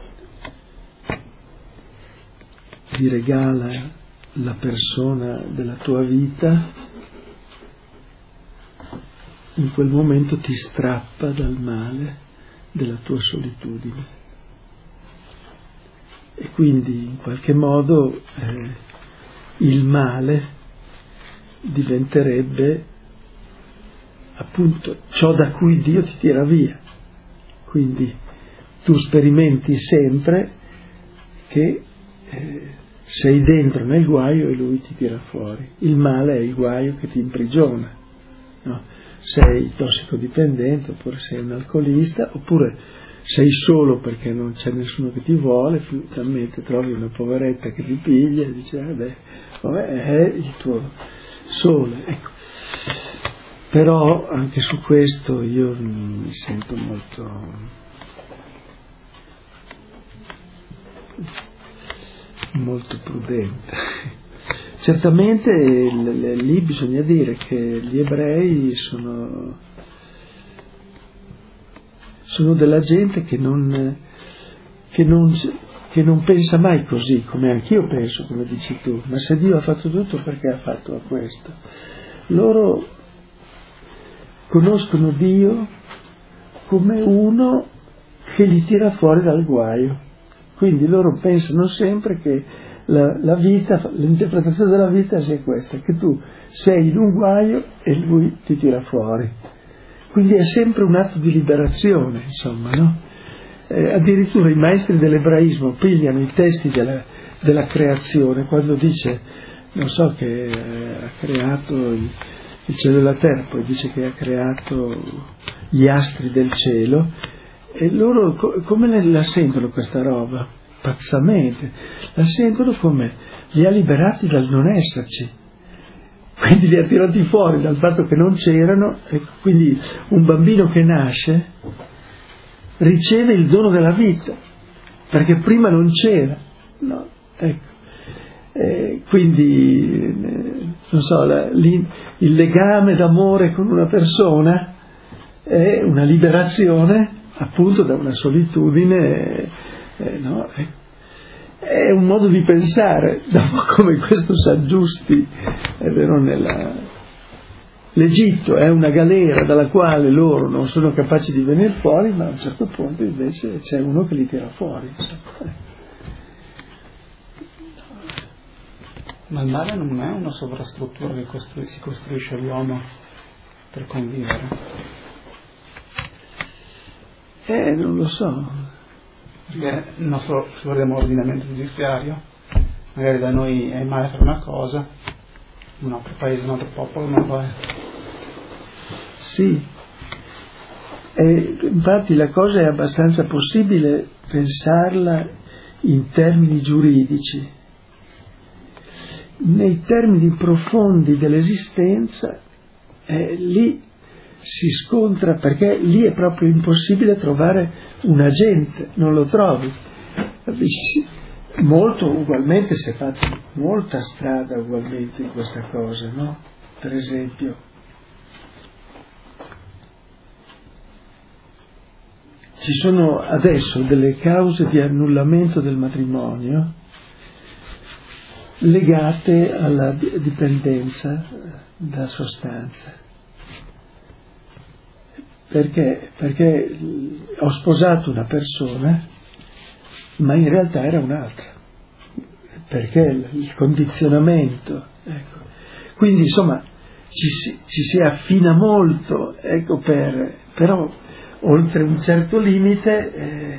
ti regala la persona della tua vita, in quel momento ti strappa dal male della tua solitudine. E quindi in qualche modo eh, il male diventerebbe appunto ciò da cui Dio ti tira via. Quindi tu sperimenti sempre che eh, sei dentro nel guaio e lui ti tira fuori. Il male è il guaio che ti imprigiona, no? Sei tossicodipendente, oppure sei un alcolista, oppure sei solo perché non c'è nessuno che ti vuole, finalmente trovi una poveretta che ti piglia e dice vabbè, vabbè è il tuo sole, ecco. Però anche su questo io mi sento molto molto prudente. Certamente lì bisogna dire che gli ebrei sono sono della gente che non che non che non pensa mai così, come anch'io penso, come dici tu, ma se Dio ha fatto tutto, perché ha fatto questo? Loro conoscono Dio come uno che li tira fuori dal guaio. Quindi loro pensano sempre che la, la vita, l'interpretazione della vita sia questa, che tu sei in un guaio e lui ti tira fuori. Quindi è sempre un atto di liberazione, insomma, no? Eh, addirittura i maestri dell'ebraismo pigliano i testi della, della creazione, quando dice, non so, che eh, ha creato il, il cielo e la terra, poi dice che ha creato gli astri del cielo, e loro co- come la sentono questa roba? Pazzamente, la sentono come li ha liberati dal non esserci, quindi li ha tirati fuori dal fatto che non c'erano, e quindi un bambino che nasce riceve il dono della vita, perché prima non c'era, no? Ecco. Eh, quindi, eh, non so, la, li, il legame d'amore con una persona è una liberazione appunto da una solitudine, eh, no? È un modo di pensare, dopo come questo si aggiusti, è vero, nella... L'Egitto è una galera dalla quale loro non sono capaci di venire fuori, ma a un certo punto invece c'è uno che li tira fuori. Ma il male non è una sovrastruttura che costru- si costruisce l'uomo per convivere? Eh, non lo so. Perché il nostro, se guardiamo l'ordinamento giudiziario, magari da noi è male fare una cosa, in un altro paese, in un altro popolo non lo è. Sì, e infatti la cosa è abbastanza possibile pensarla in termini giuridici. Nei termini profondi dell'esistenza, eh, lì si scontra, perché lì è proprio impossibile trovare un agente, non lo trovi. Molto ugualmente si è fatta molta strada ugualmente in questa cosa, no? Per esempio, ci sono adesso delle cause di annullamento del matrimonio legate alla dipendenza da sostanza. Perché? Perché ho sposato una persona, ma in realtà era un'altra, perché il condizionamento, ecco. Quindi insomma ci si, ci si affina molto, ecco, per, però oltre un certo limite eh,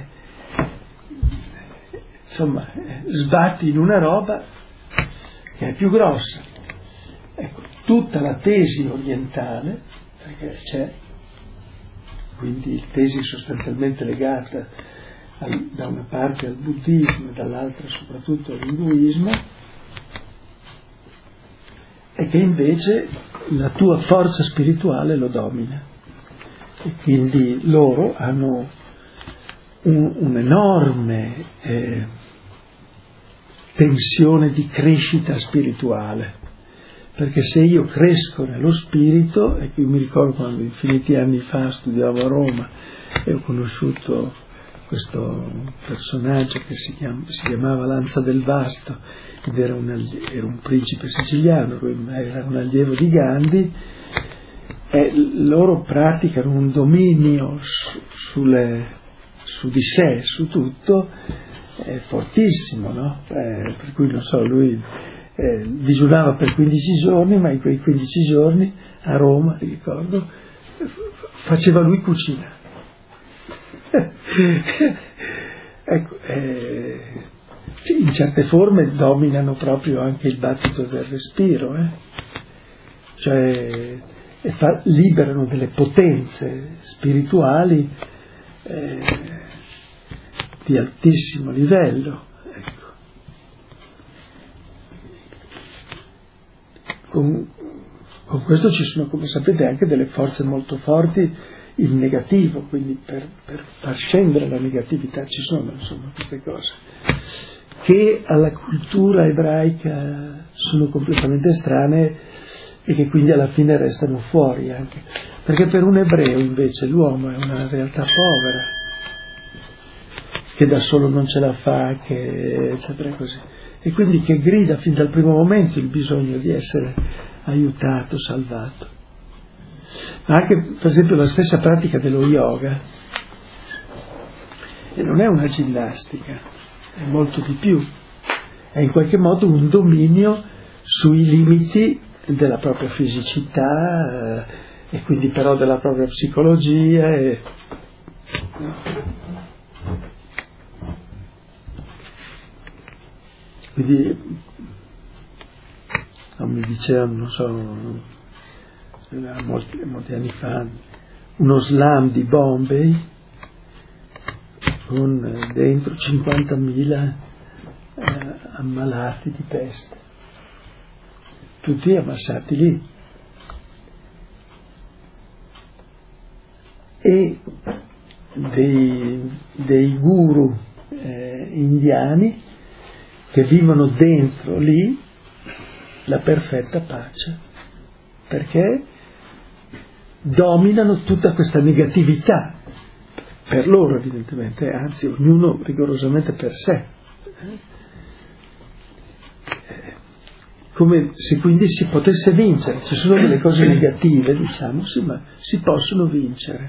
insomma eh, sbatti in una roba che è più grossa. Ecco, tutta la tesi orientale, perché c'è, quindi tesi sostanzialmente legata al, da una parte al buddismo e dall'altra soprattutto all'induismo, e che invece la tua forza spirituale lo domina, e quindi loro hanno un, un'enorme eh, tensione di crescita spirituale, perché se io cresco nello spirito, e qui mi ricordo quando infiniti anni fa studiavo a Roma e ho conosciuto questo personaggio che si, chiama, si chiamava Lanza del Vasto, ed era un, era un principe siciliano, era un allievo di Gandhi, e loro praticano un dominio su, sulle, su di sé, su tutto, è fortissimo, no? Eh, per cui non so, lui eh, digiunava per quindici giorni, ma in quei quindici giorni a Roma, ricordo, faceva lui cucina. Ecco, eh, in certe forme dominano proprio anche il battito del respiro, eh? Cioè e fa, liberano delle potenze spirituali eh, di altissimo livello, ecco. Con, con questo ci sono, come sapete, anche delle forze molto forti in negativo, quindi per, per far scendere la negatività ci sono, insomma, queste cose che alla cultura ebraica sono completamente estranee e che quindi alla fine restano fuori anche, perché per un ebreo invece l'uomo è una realtà povera, che da solo non ce la fa, che eccetera così, e quindi che grida fin dal primo momento il bisogno di essere aiutato, salvato. Ma anche per esempio la stessa pratica dello yoga, e non è una ginnastica, è molto di più, è in qualche modo un dominio sui limiti della propria fisicità eh, e quindi però della propria psicologia e, quindi non mi dicevano, non so, molti, molti anni fa, uno slam di Bombay con dentro cinquantamila eh, ammalati di peste, tutti ammassati lì, e dei, dei guru eh, indiani che vivono dentro lì la perfetta pace, perché dominano tutta questa negatività, per loro evidentemente, anzi ognuno rigorosamente per sé, come se quindi si potesse vincere. Ci sono delle cose negative, diciamo, sì, ma si possono vincere.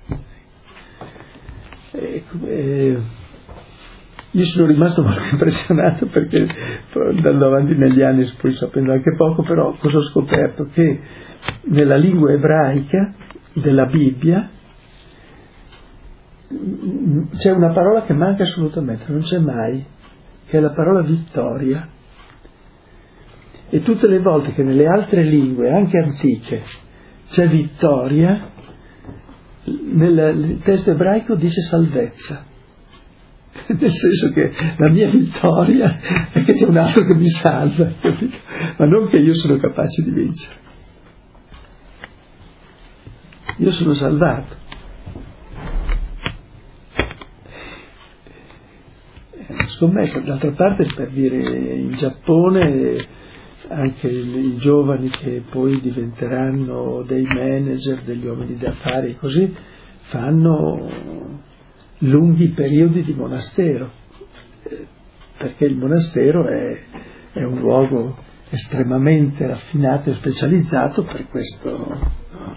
E, e, io sono rimasto molto impressionato perché andando avanti negli anni, poi sapendo anche poco, però cosa ho scoperto? Che nella lingua ebraica della Bibbia c'è una parola che manca assolutamente, non c'è mai, che è la parola vittoria. E tutte le volte che nelle altre lingue, anche antiche, c'è vittoria, nel testo ebraico dice salvezza. Nel senso che la mia vittoria è che c'è un altro che mi salva, capito? Ma non che io sono capace di vincere. Io sono salvato. È una scommessa. D'altra parte, per dire, in Giappone anche i giovani che poi diventeranno dei manager, degli uomini d'affari, così, fanno lunghi periodi di monastero, perché il monastero è, è un luogo estremamente raffinato e specializzato per questo. No?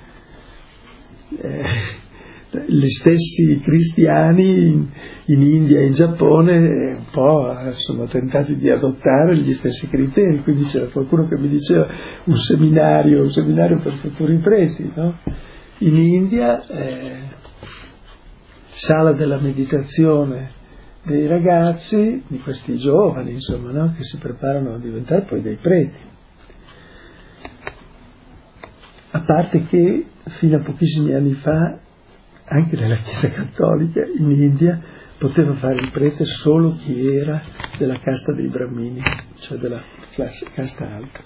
Eh, gli stessi cristiani in, in India e in Giappone un po' sono tentati di adottare gli stessi criteri, quindi c'era qualcuno che mi diceva un seminario, un seminario per futuri preti, no? In India eh, sala della meditazione dei ragazzi, di questi giovani, insomma, no? Che si preparano a diventare poi dei preti. A parte che fino a pochissimi anni fa anche nella Chiesa Cattolica in India poteva fare il prete solo chi era della casta dei Brahmini, cioè della classe, casta alta.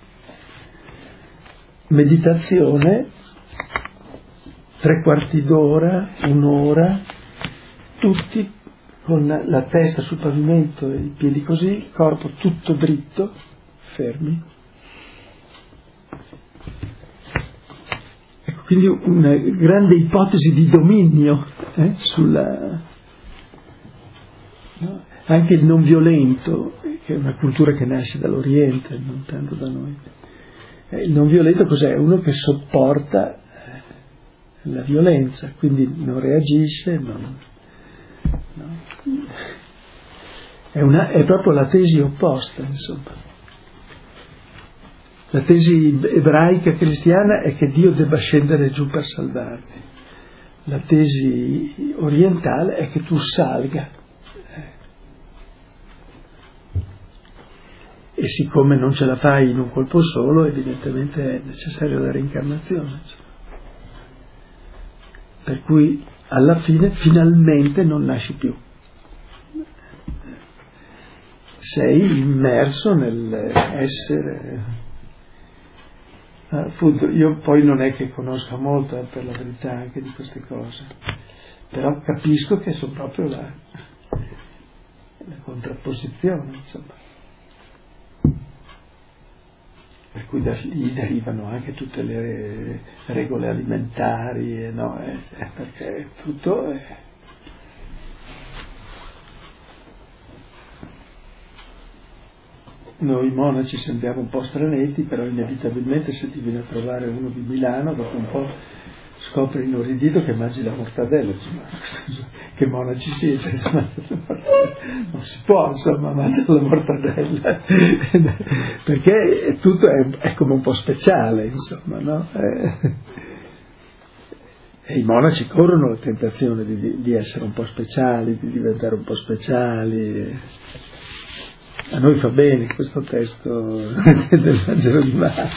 Meditazione, tre quarti d'ora, un'ora, tutti con la testa sul pavimento e i piedi così, il corpo tutto dritto, fermi. Ecco, quindi una grande ipotesi di dominio eh, sulla... No? Anche il non violento, che è una cultura che nasce dall'Oriente, non tanto da noi. Eh, il non violento cos'è? Uno che sopporta eh, la violenza, quindi non reagisce, non... No. È, una, è proprio la tesi opposta, insomma. La tesi ebraica cristiana è che Dio debba scendere giù per salvarti. La tesi orientale è che tu salga. E siccome non ce la fai in un colpo solo, evidentemente è necessaria la reincarnazione. Per cui alla fine finalmente non nasci più, sei immerso nell'essere. Appunto, io poi non è che conosca molto eh, per la verità anche di queste cose, però capisco che sono proprio la, la contrapposizione, insomma, per cui da lì derivano anche tutte le regole alimentari, eh, no? eh, eh, perché tutto è... noi monaci sembriamo un po' stranetti, però inevitabilmente se ti viene a trovare uno di Milano, dopo un po' scopri inorridito che mangi la mortadella, che monaci siete, non si può, insomma, mangiare la mortadella, perché tutto è, è come un po' speciale, insomma, no? E, e i monaci corrono la tentazione di, di essere un po' speciali, di diventare un po' speciali. A noi fa bene questo testo del Vangelo di Marco.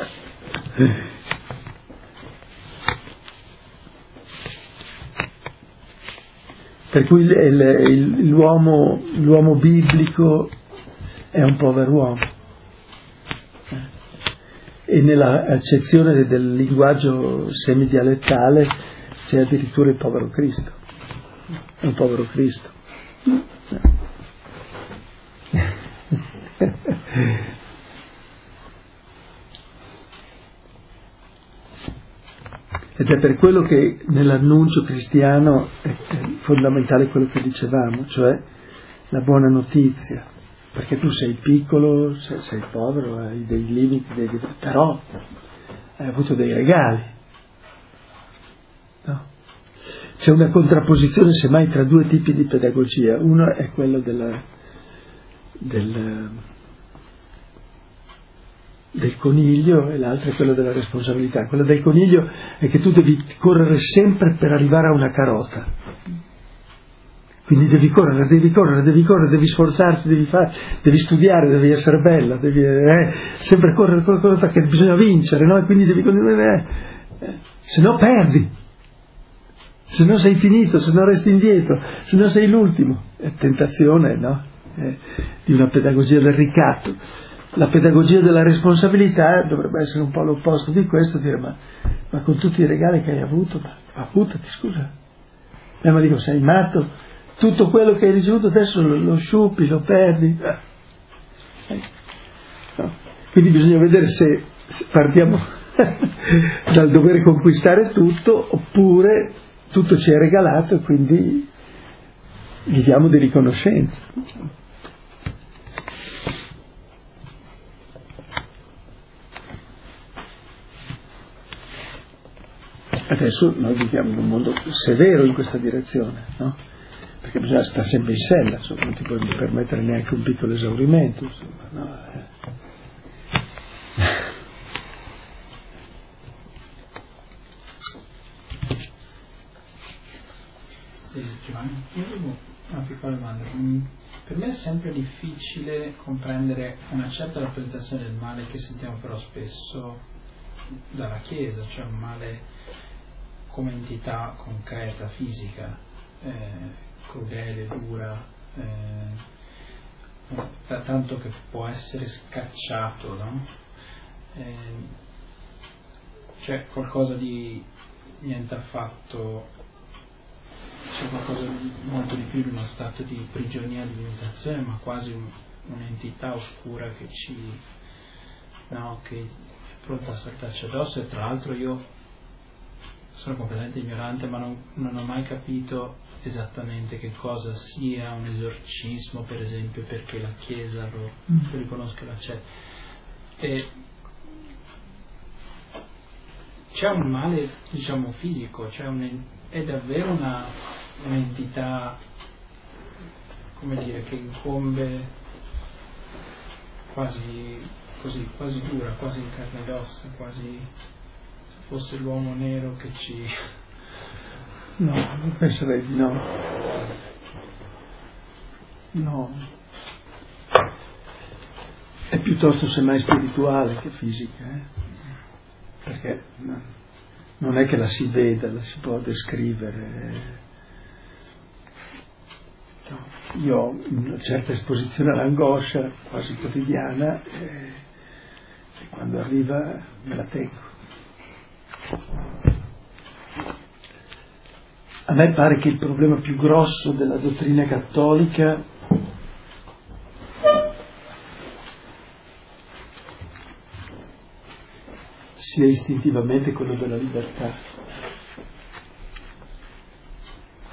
Per cui il, il, l'uomo, l'uomo biblico è un pover'uomo. E nella accezione del linguaggio semidialettale c'è addirittura il povero Cristo. È un povero Cristo. Ed è per quello che nell'annuncio cristiano è fondamentale quello che dicevamo, cioè la buona notizia, perché tu sei piccolo, sei, sei povero, hai dei limiti, dei, però hai avuto dei regali, no? C'è una contrapposizione semmai tra due tipi di pedagogia. Uno è quello della, del, del coniglio e l'altro è quello della responsabilità. Quello del coniglio è che tu devi correre sempre per arrivare a una carota, quindi devi correre, devi correre, devi correre, devi sforzarti, devi fare, devi studiare, devi essere bella, devi eh, sempre correre, correre, correre perché bisogna vincere, no? E quindi devi continuare, eh, se no perdi, se no sei finito, se no resti indietro, se no sei l'ultimo. È tentazione, no? Eh, di una pedagogia del ricatto. La pedagogia della responsabilità dovrebbe essere un po' l'opposto di questo, dire ma, ma con tutti i regali che hai avuto, ma, ma buttati, scusa. Eh, ma dico, sei matto? Tutto quello che hai ricevuto adesso lo, lo sciupi, lo perdi. Eh. No. Quindi bisogna vedere se, se partiamo dal dover conquistare tutto, oppure tutto ci è regalato e quindi gli diamo di riconoscenza. Adesso noi viviamo in un mondo severo in questa direzione, no? Perché bisogna stare sempre in sella, insomma, non ti puoi permettere neanche un piccolo esaurimento, insomma, no? Giovanni, io avevo una piccola domanda. Per me è sempre difficile comprendere una certa rappresentazione del male che sentiamo però spesso dalla Chiesa, cioè un male come entità concreta, fisica, eh, crudele, dura, eh, tanto che può essere scacciato, no? Eh, c'è qualcosa di niente affatto, c'è qualcosa di molto di più di uno stato di prigionia, di limitazione, ma quasi un, un'entità oscura che ci, no, che è pronta a saltarci addosso. E tra l'altro io sono completamente ignorante, ma non, non ho mai capito esattamente che cosa sia un esorcismo, per esempio, perché la Chiesa lo, lo riconosca e lo accetta. E c'è un male, diciamo, fisico, c'è un, è davvero una, un'entità, come dire, che incombe quasi così, quasi dura, quasi in carne ed ossa, quasi fosse l'uomo nero che ci... No, non penserei di no. No. È piuttosto semmai spirituale che fisica, eh? Perché no, non è che la si veda, la si può descrivere. No. Io ho una certa esposizione all'angoscia, quasi quotidiana, e, e quando arriva me la tengo. A me pare che il problema più grosso della dottrina cattolica sia istintivamente quello della libertà.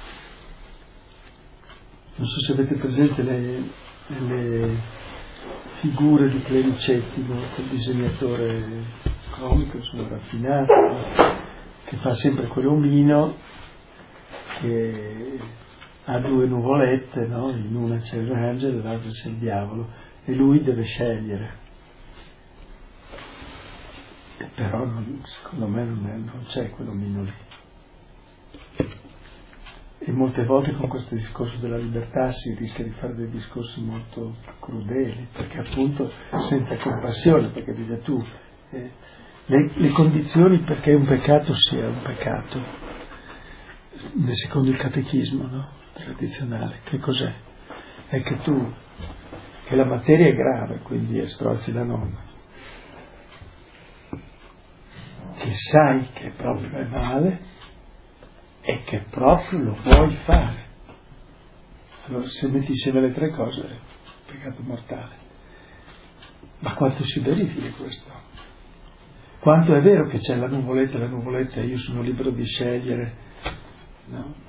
Non so se avete presente le, le figure di Clericetti, molto il disegnatore comico, insomma, raffinato, che fa sempre quell'omino che ha due nuvolette, no? In una c'è l'angelo e nell'altra c'è il diavolo, e lui deve scegliere. E però non, secondo me non, è, non c'è quell'omino lì. E molte volte con questo discorso della libertà si rischia di fare dei discorsi molto crudeli, perché appunto senza compassione, perché dice tu, eh, le, le condizioni perché un peccato sia un peccato, secondo il catechismo, no? Tradizionale, che cos'è? È che tu, che la materia è grave, quindi strozzi la norma, che sai che proprio è male e che proprio lo vuoi fare. Allora se metti insieme le tre cose è peccato mortale. Ma quanto si verifica questo? Quanto è vero che c'è la nuvoletta, la nuvoletta, io sono libero di scegliere, no?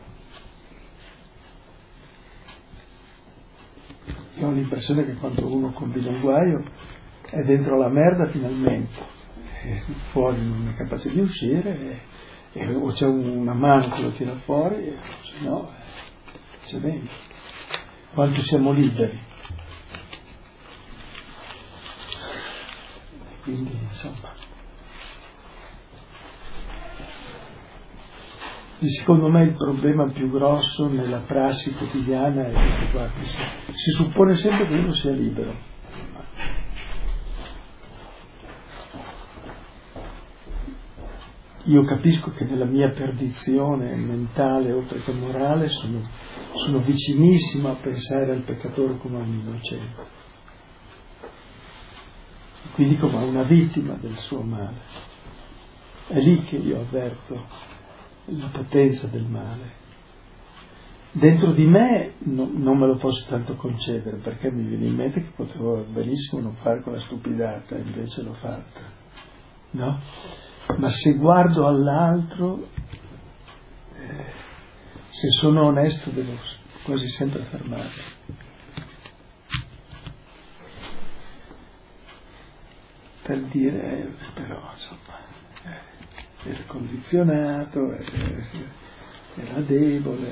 Io ho l'impressione che quando uno combina un guaio è dentro la merda finalmente, e fuori non è capace di uscire, e, e, o c'è una mano che lo tira fuori, e, se no c'è dentro. Quanto siamo liberi. Quindi insomma, secondo me il problema più grosso nella prassi quotidiana è questo qua, che si, si suppone sempre che uno sia libero. Io capisco che nella mia perdizione mentale, oltre che morale, sono, sono vicinissimo a pensare al peccatore come a un innocente, quindi come a una vittima del suo male. È lì che io avverto la potenza del male. Dentro di me no, non me lo posso tanto concedere, perché mi viene in mente che potevo benissimo non fare quella stupidata, invece l'ho fatta, no? Ma se guardo all'altro, eh, se sono onesto devo quasi sempre fermarmi. Per dire, eh, però insomma, eh, era condizionato, era debole.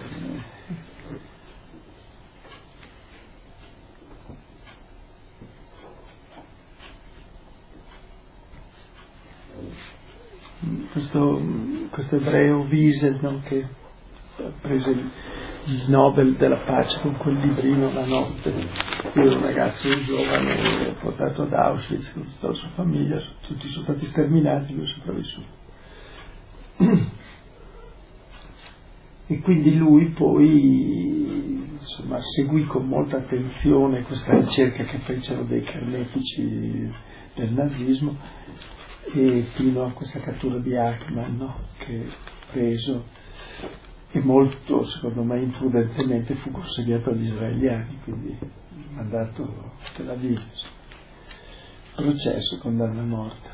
Questo, questo ebreo Wiesel, no, che ha preso il, il Nobel della pace con quel librino La notte. Io ero un ragazzo giovane, portato ad Auschwitz con tutta la sua famiglia, tutti sono stati sterminati, lui è sopravvissuto. E quindi lui poi insomma seguì con molta attenzione questa ricerca che fecero dei carnefici del nazismo, e fino a questa cattura di Eichmann, no? Che preso e molto, secondo me, imprudentemente fu consegnato agli israeliani, quindi mandato a Tel Aviv, processo, condanna a morte.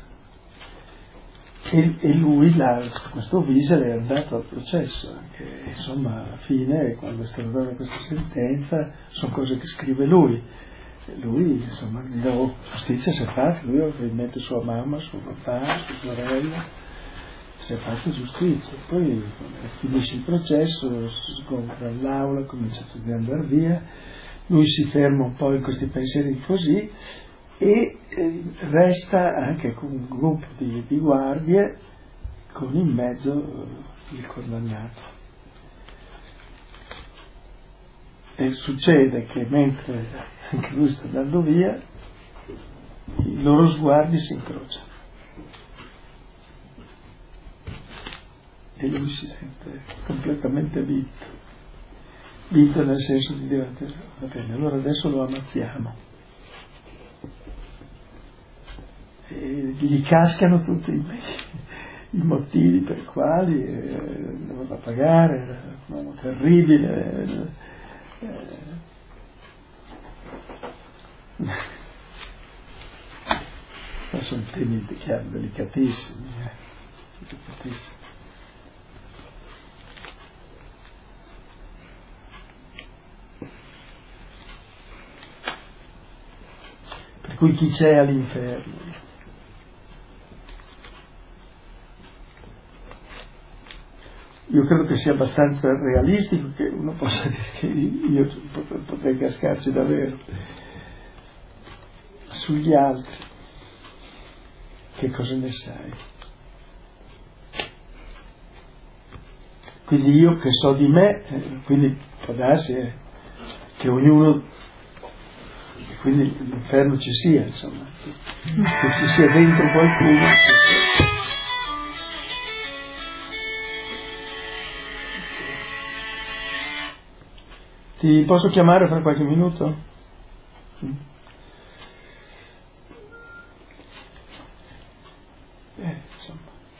E, e lui, là, questo Wiesel, è andato al processo, anche, insomma, alla fine, quando è stata data questa sentenza, sono cose che scrive lui. E lui, insomma, la giustizia si è fatta, lui aveva in mente sua mamma, suo papà, sua sorella, si è fatta giustizia. Poi finisce il processo, si sgombra l'aula, comincia tutti ad andare via, lui si ferma un po' in questi pensieri così, e eh, resta anche con un gruppo di, di guardie con in mezzo eh, il condannato. E succede che mentre anche lui sta andando via, i loro sguardi si incrociano e lui si sente completamente vinto, vinto nel senso di dire va bene, allora adesso lo ammazziamo. E gli cascano tutti i, i motivi per i quali eh, doveva pagare, era un uomo terribile, eh, eh, sono temi chiaro, delicatissimi, eh, delicatissimi. Per cui chi c'è all'inferno. Io credo che sia abbastanza realistico che uno possa dire che io potrei cascarci davvero. Sugli altri, che cosa ne sai? Quindi io che so di me, quindi può darsi che ognuno, quindi l'inferno ci sia, insomma, che ci sia dentro qualcuno. Ti posso chiamare fra qualche minuto? Eh, insomma.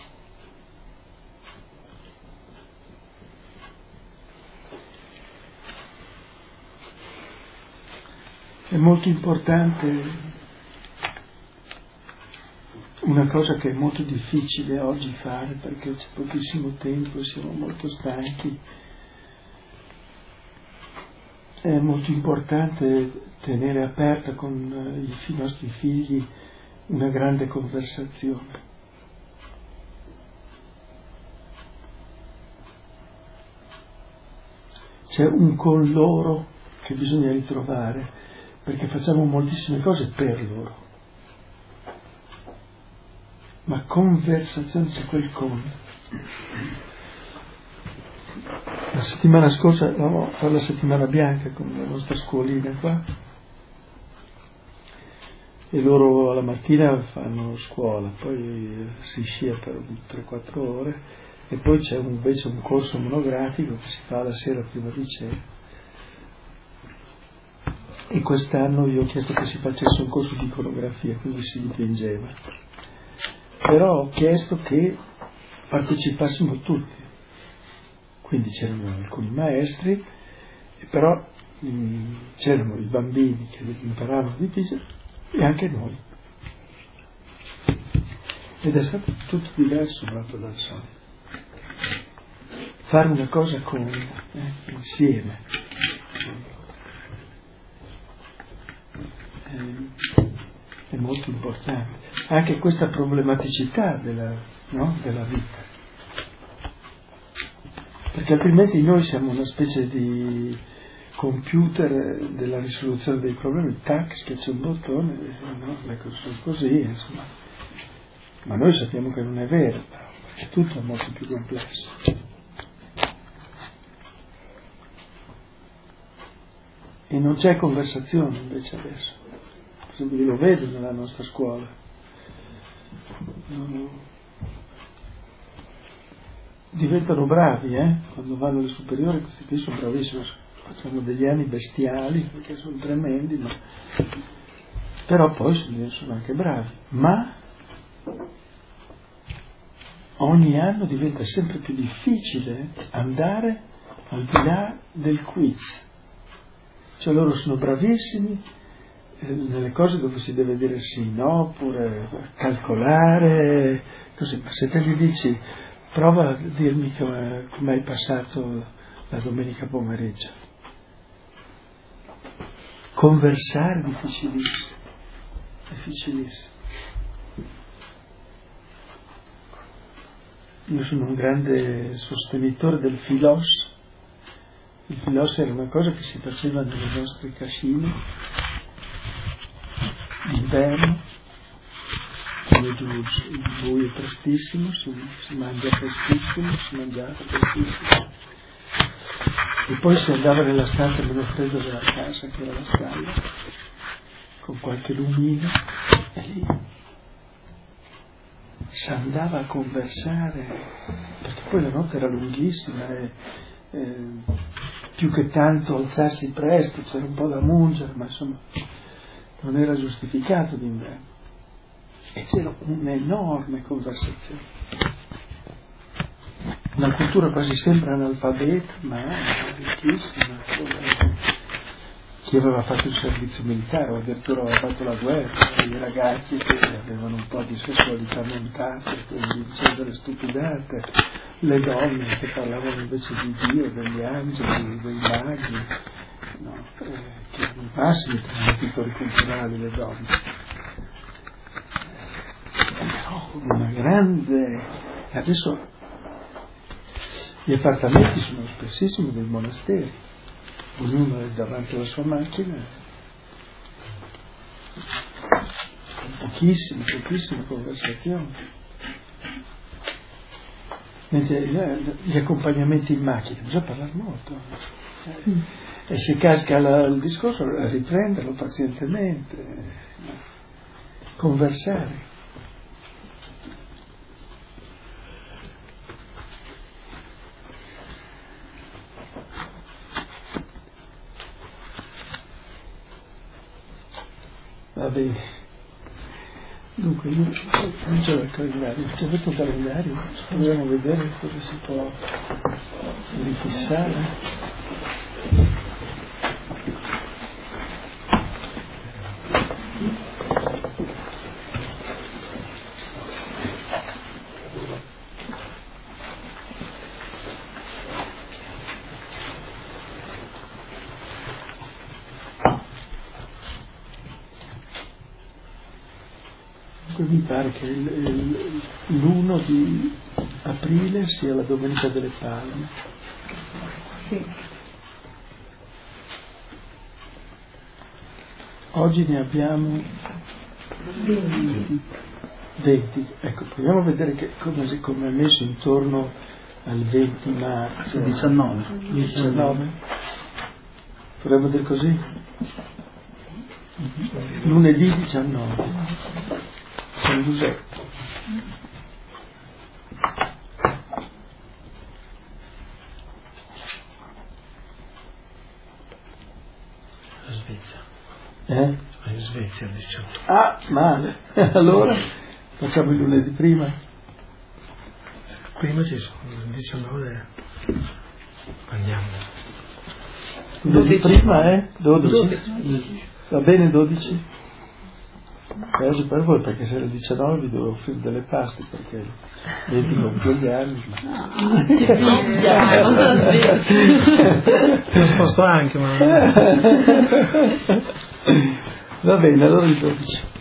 È molto importante una cosa che è molto difficile oggi fare perché c'è pochissimo tempo e siamo molto stanchi. È molto importante tenere aperta con i nostri figli una grande conversazione. C'è un con loro che bisogna ritrovare, perché facciamo moltissime cose per loro. Ma conversazione, c'è quel con. La settimana scorsa eravamo a fare la settimana bianca con la nostra scuolina qua e loro alla mattina fanno scuola, poi si scia per tre quattro ore e poi c'è invece un corso monografico che si fa la sera prima di cena. E quest'anno io ho chiesto che si facesse un corso di iconografia, quindi si dipingeva. Però ho chiesto che partecipassimo tutti. Quindi c'erano alcuni maestri, però mh, c'erano i bambini che imparavano a dipingere e anche noi. Ed è stato tutto diverso proprio dal solito. Fare una cosa con, eh, insieme. Eh, è molto importante. Anche questa problematicità della, no, della vita. Perché altrimenti noi siamo una specie di computer della risoluzione dei problemi, tac, schiaccia un bottone, no, le cose sono così, insomma. Ma noi sappiamo che non è vero, però, perché tutto è molto più complesso. E non c'è conversazione invece adesso. Per esempio io lo vedo nella nostra scuola. No, diventano bravi, eh? Quando vanno alle superiori, questi qui sono bravissimi, facciamo degli anni bestiali, perché sono tremendi, ma però poi sono anche bravi. Ma ogni anno diventa sempre più difficile andare al di là del quiz. Cioè loro sono bravissimi eh, nelle cose dove si deve dire sì, no, oppure calcolare, così, ma se te gli dici prova a dirmi come hai passato la domenica pomeriggio. Conversare è difficilissimo, difficilissimo. Io sono un grande sostenitore del filos. Il filos era una cosa che si faceva nelle nostre cascine d'inverno, quando giù il buio prestissimo, si, si mangia prestissimo, si mangiava prestissimo. E poi si andava nella stanza meno fredda della casa, che era la stalla, con qualche lumino, e lì si andava a conversare, perché poi la notte era lunghissima e eh, più che tanto alzarsi presto, c'era un po' da mungere, ma insomma non era giustificato d'inverno. E c'era un'enorme conversazione. Una cultura quasi sempre analfabeta, ma ricchissima. Chi aveva fatto il servizio militare o addirittura aveva fatto la guerra, i ragazzi che avevano un po' di sessualità montata, quindi dicevano delle stupidate, le donne che parlavano invece di Dio, degli angeli, dei maghi, no, eh, che i massimi tra i culturali le donne. una grande... Adesso gli appartamenti sono spessissimi dei monasteri, ognuno è davanti alla sua macchina, pochissime, pochissime conversazioni. Mentre gli accompagnamenti in macchina, bisogna parlare molto. E se casca la, il discorso, riprenderlo pazientemente, conversare. Va bene. Dunque, io non c'è il calendario, c'è tutto il calendario, proviamo a vedere cosa si può rifissare. Mi pare che il, il, l'primo di aprile sia la Domenica delle Palme. Sì. Oggi ne abbiamo venti. Ecco, proviamo a vedere che come, come è messo intorno al venti marzo. diciannove. diciannove. Proviamo a vedere così? Lunedì diciannove. San Giuseppe. La Svezia. Eh? In Svezia il diciotto. Ah, male. Allora facciamo il lunedì prima. Prima ci sono il diciannove. Andiamo. Lunedì prima è? dodici. Va bene dodici? Eh, oggi per voi, perché se era il diciannove vi devo offrire delle paste, perché vedi compio gli anni. Lo sposto anche, ma... Va bene, allora il dodici.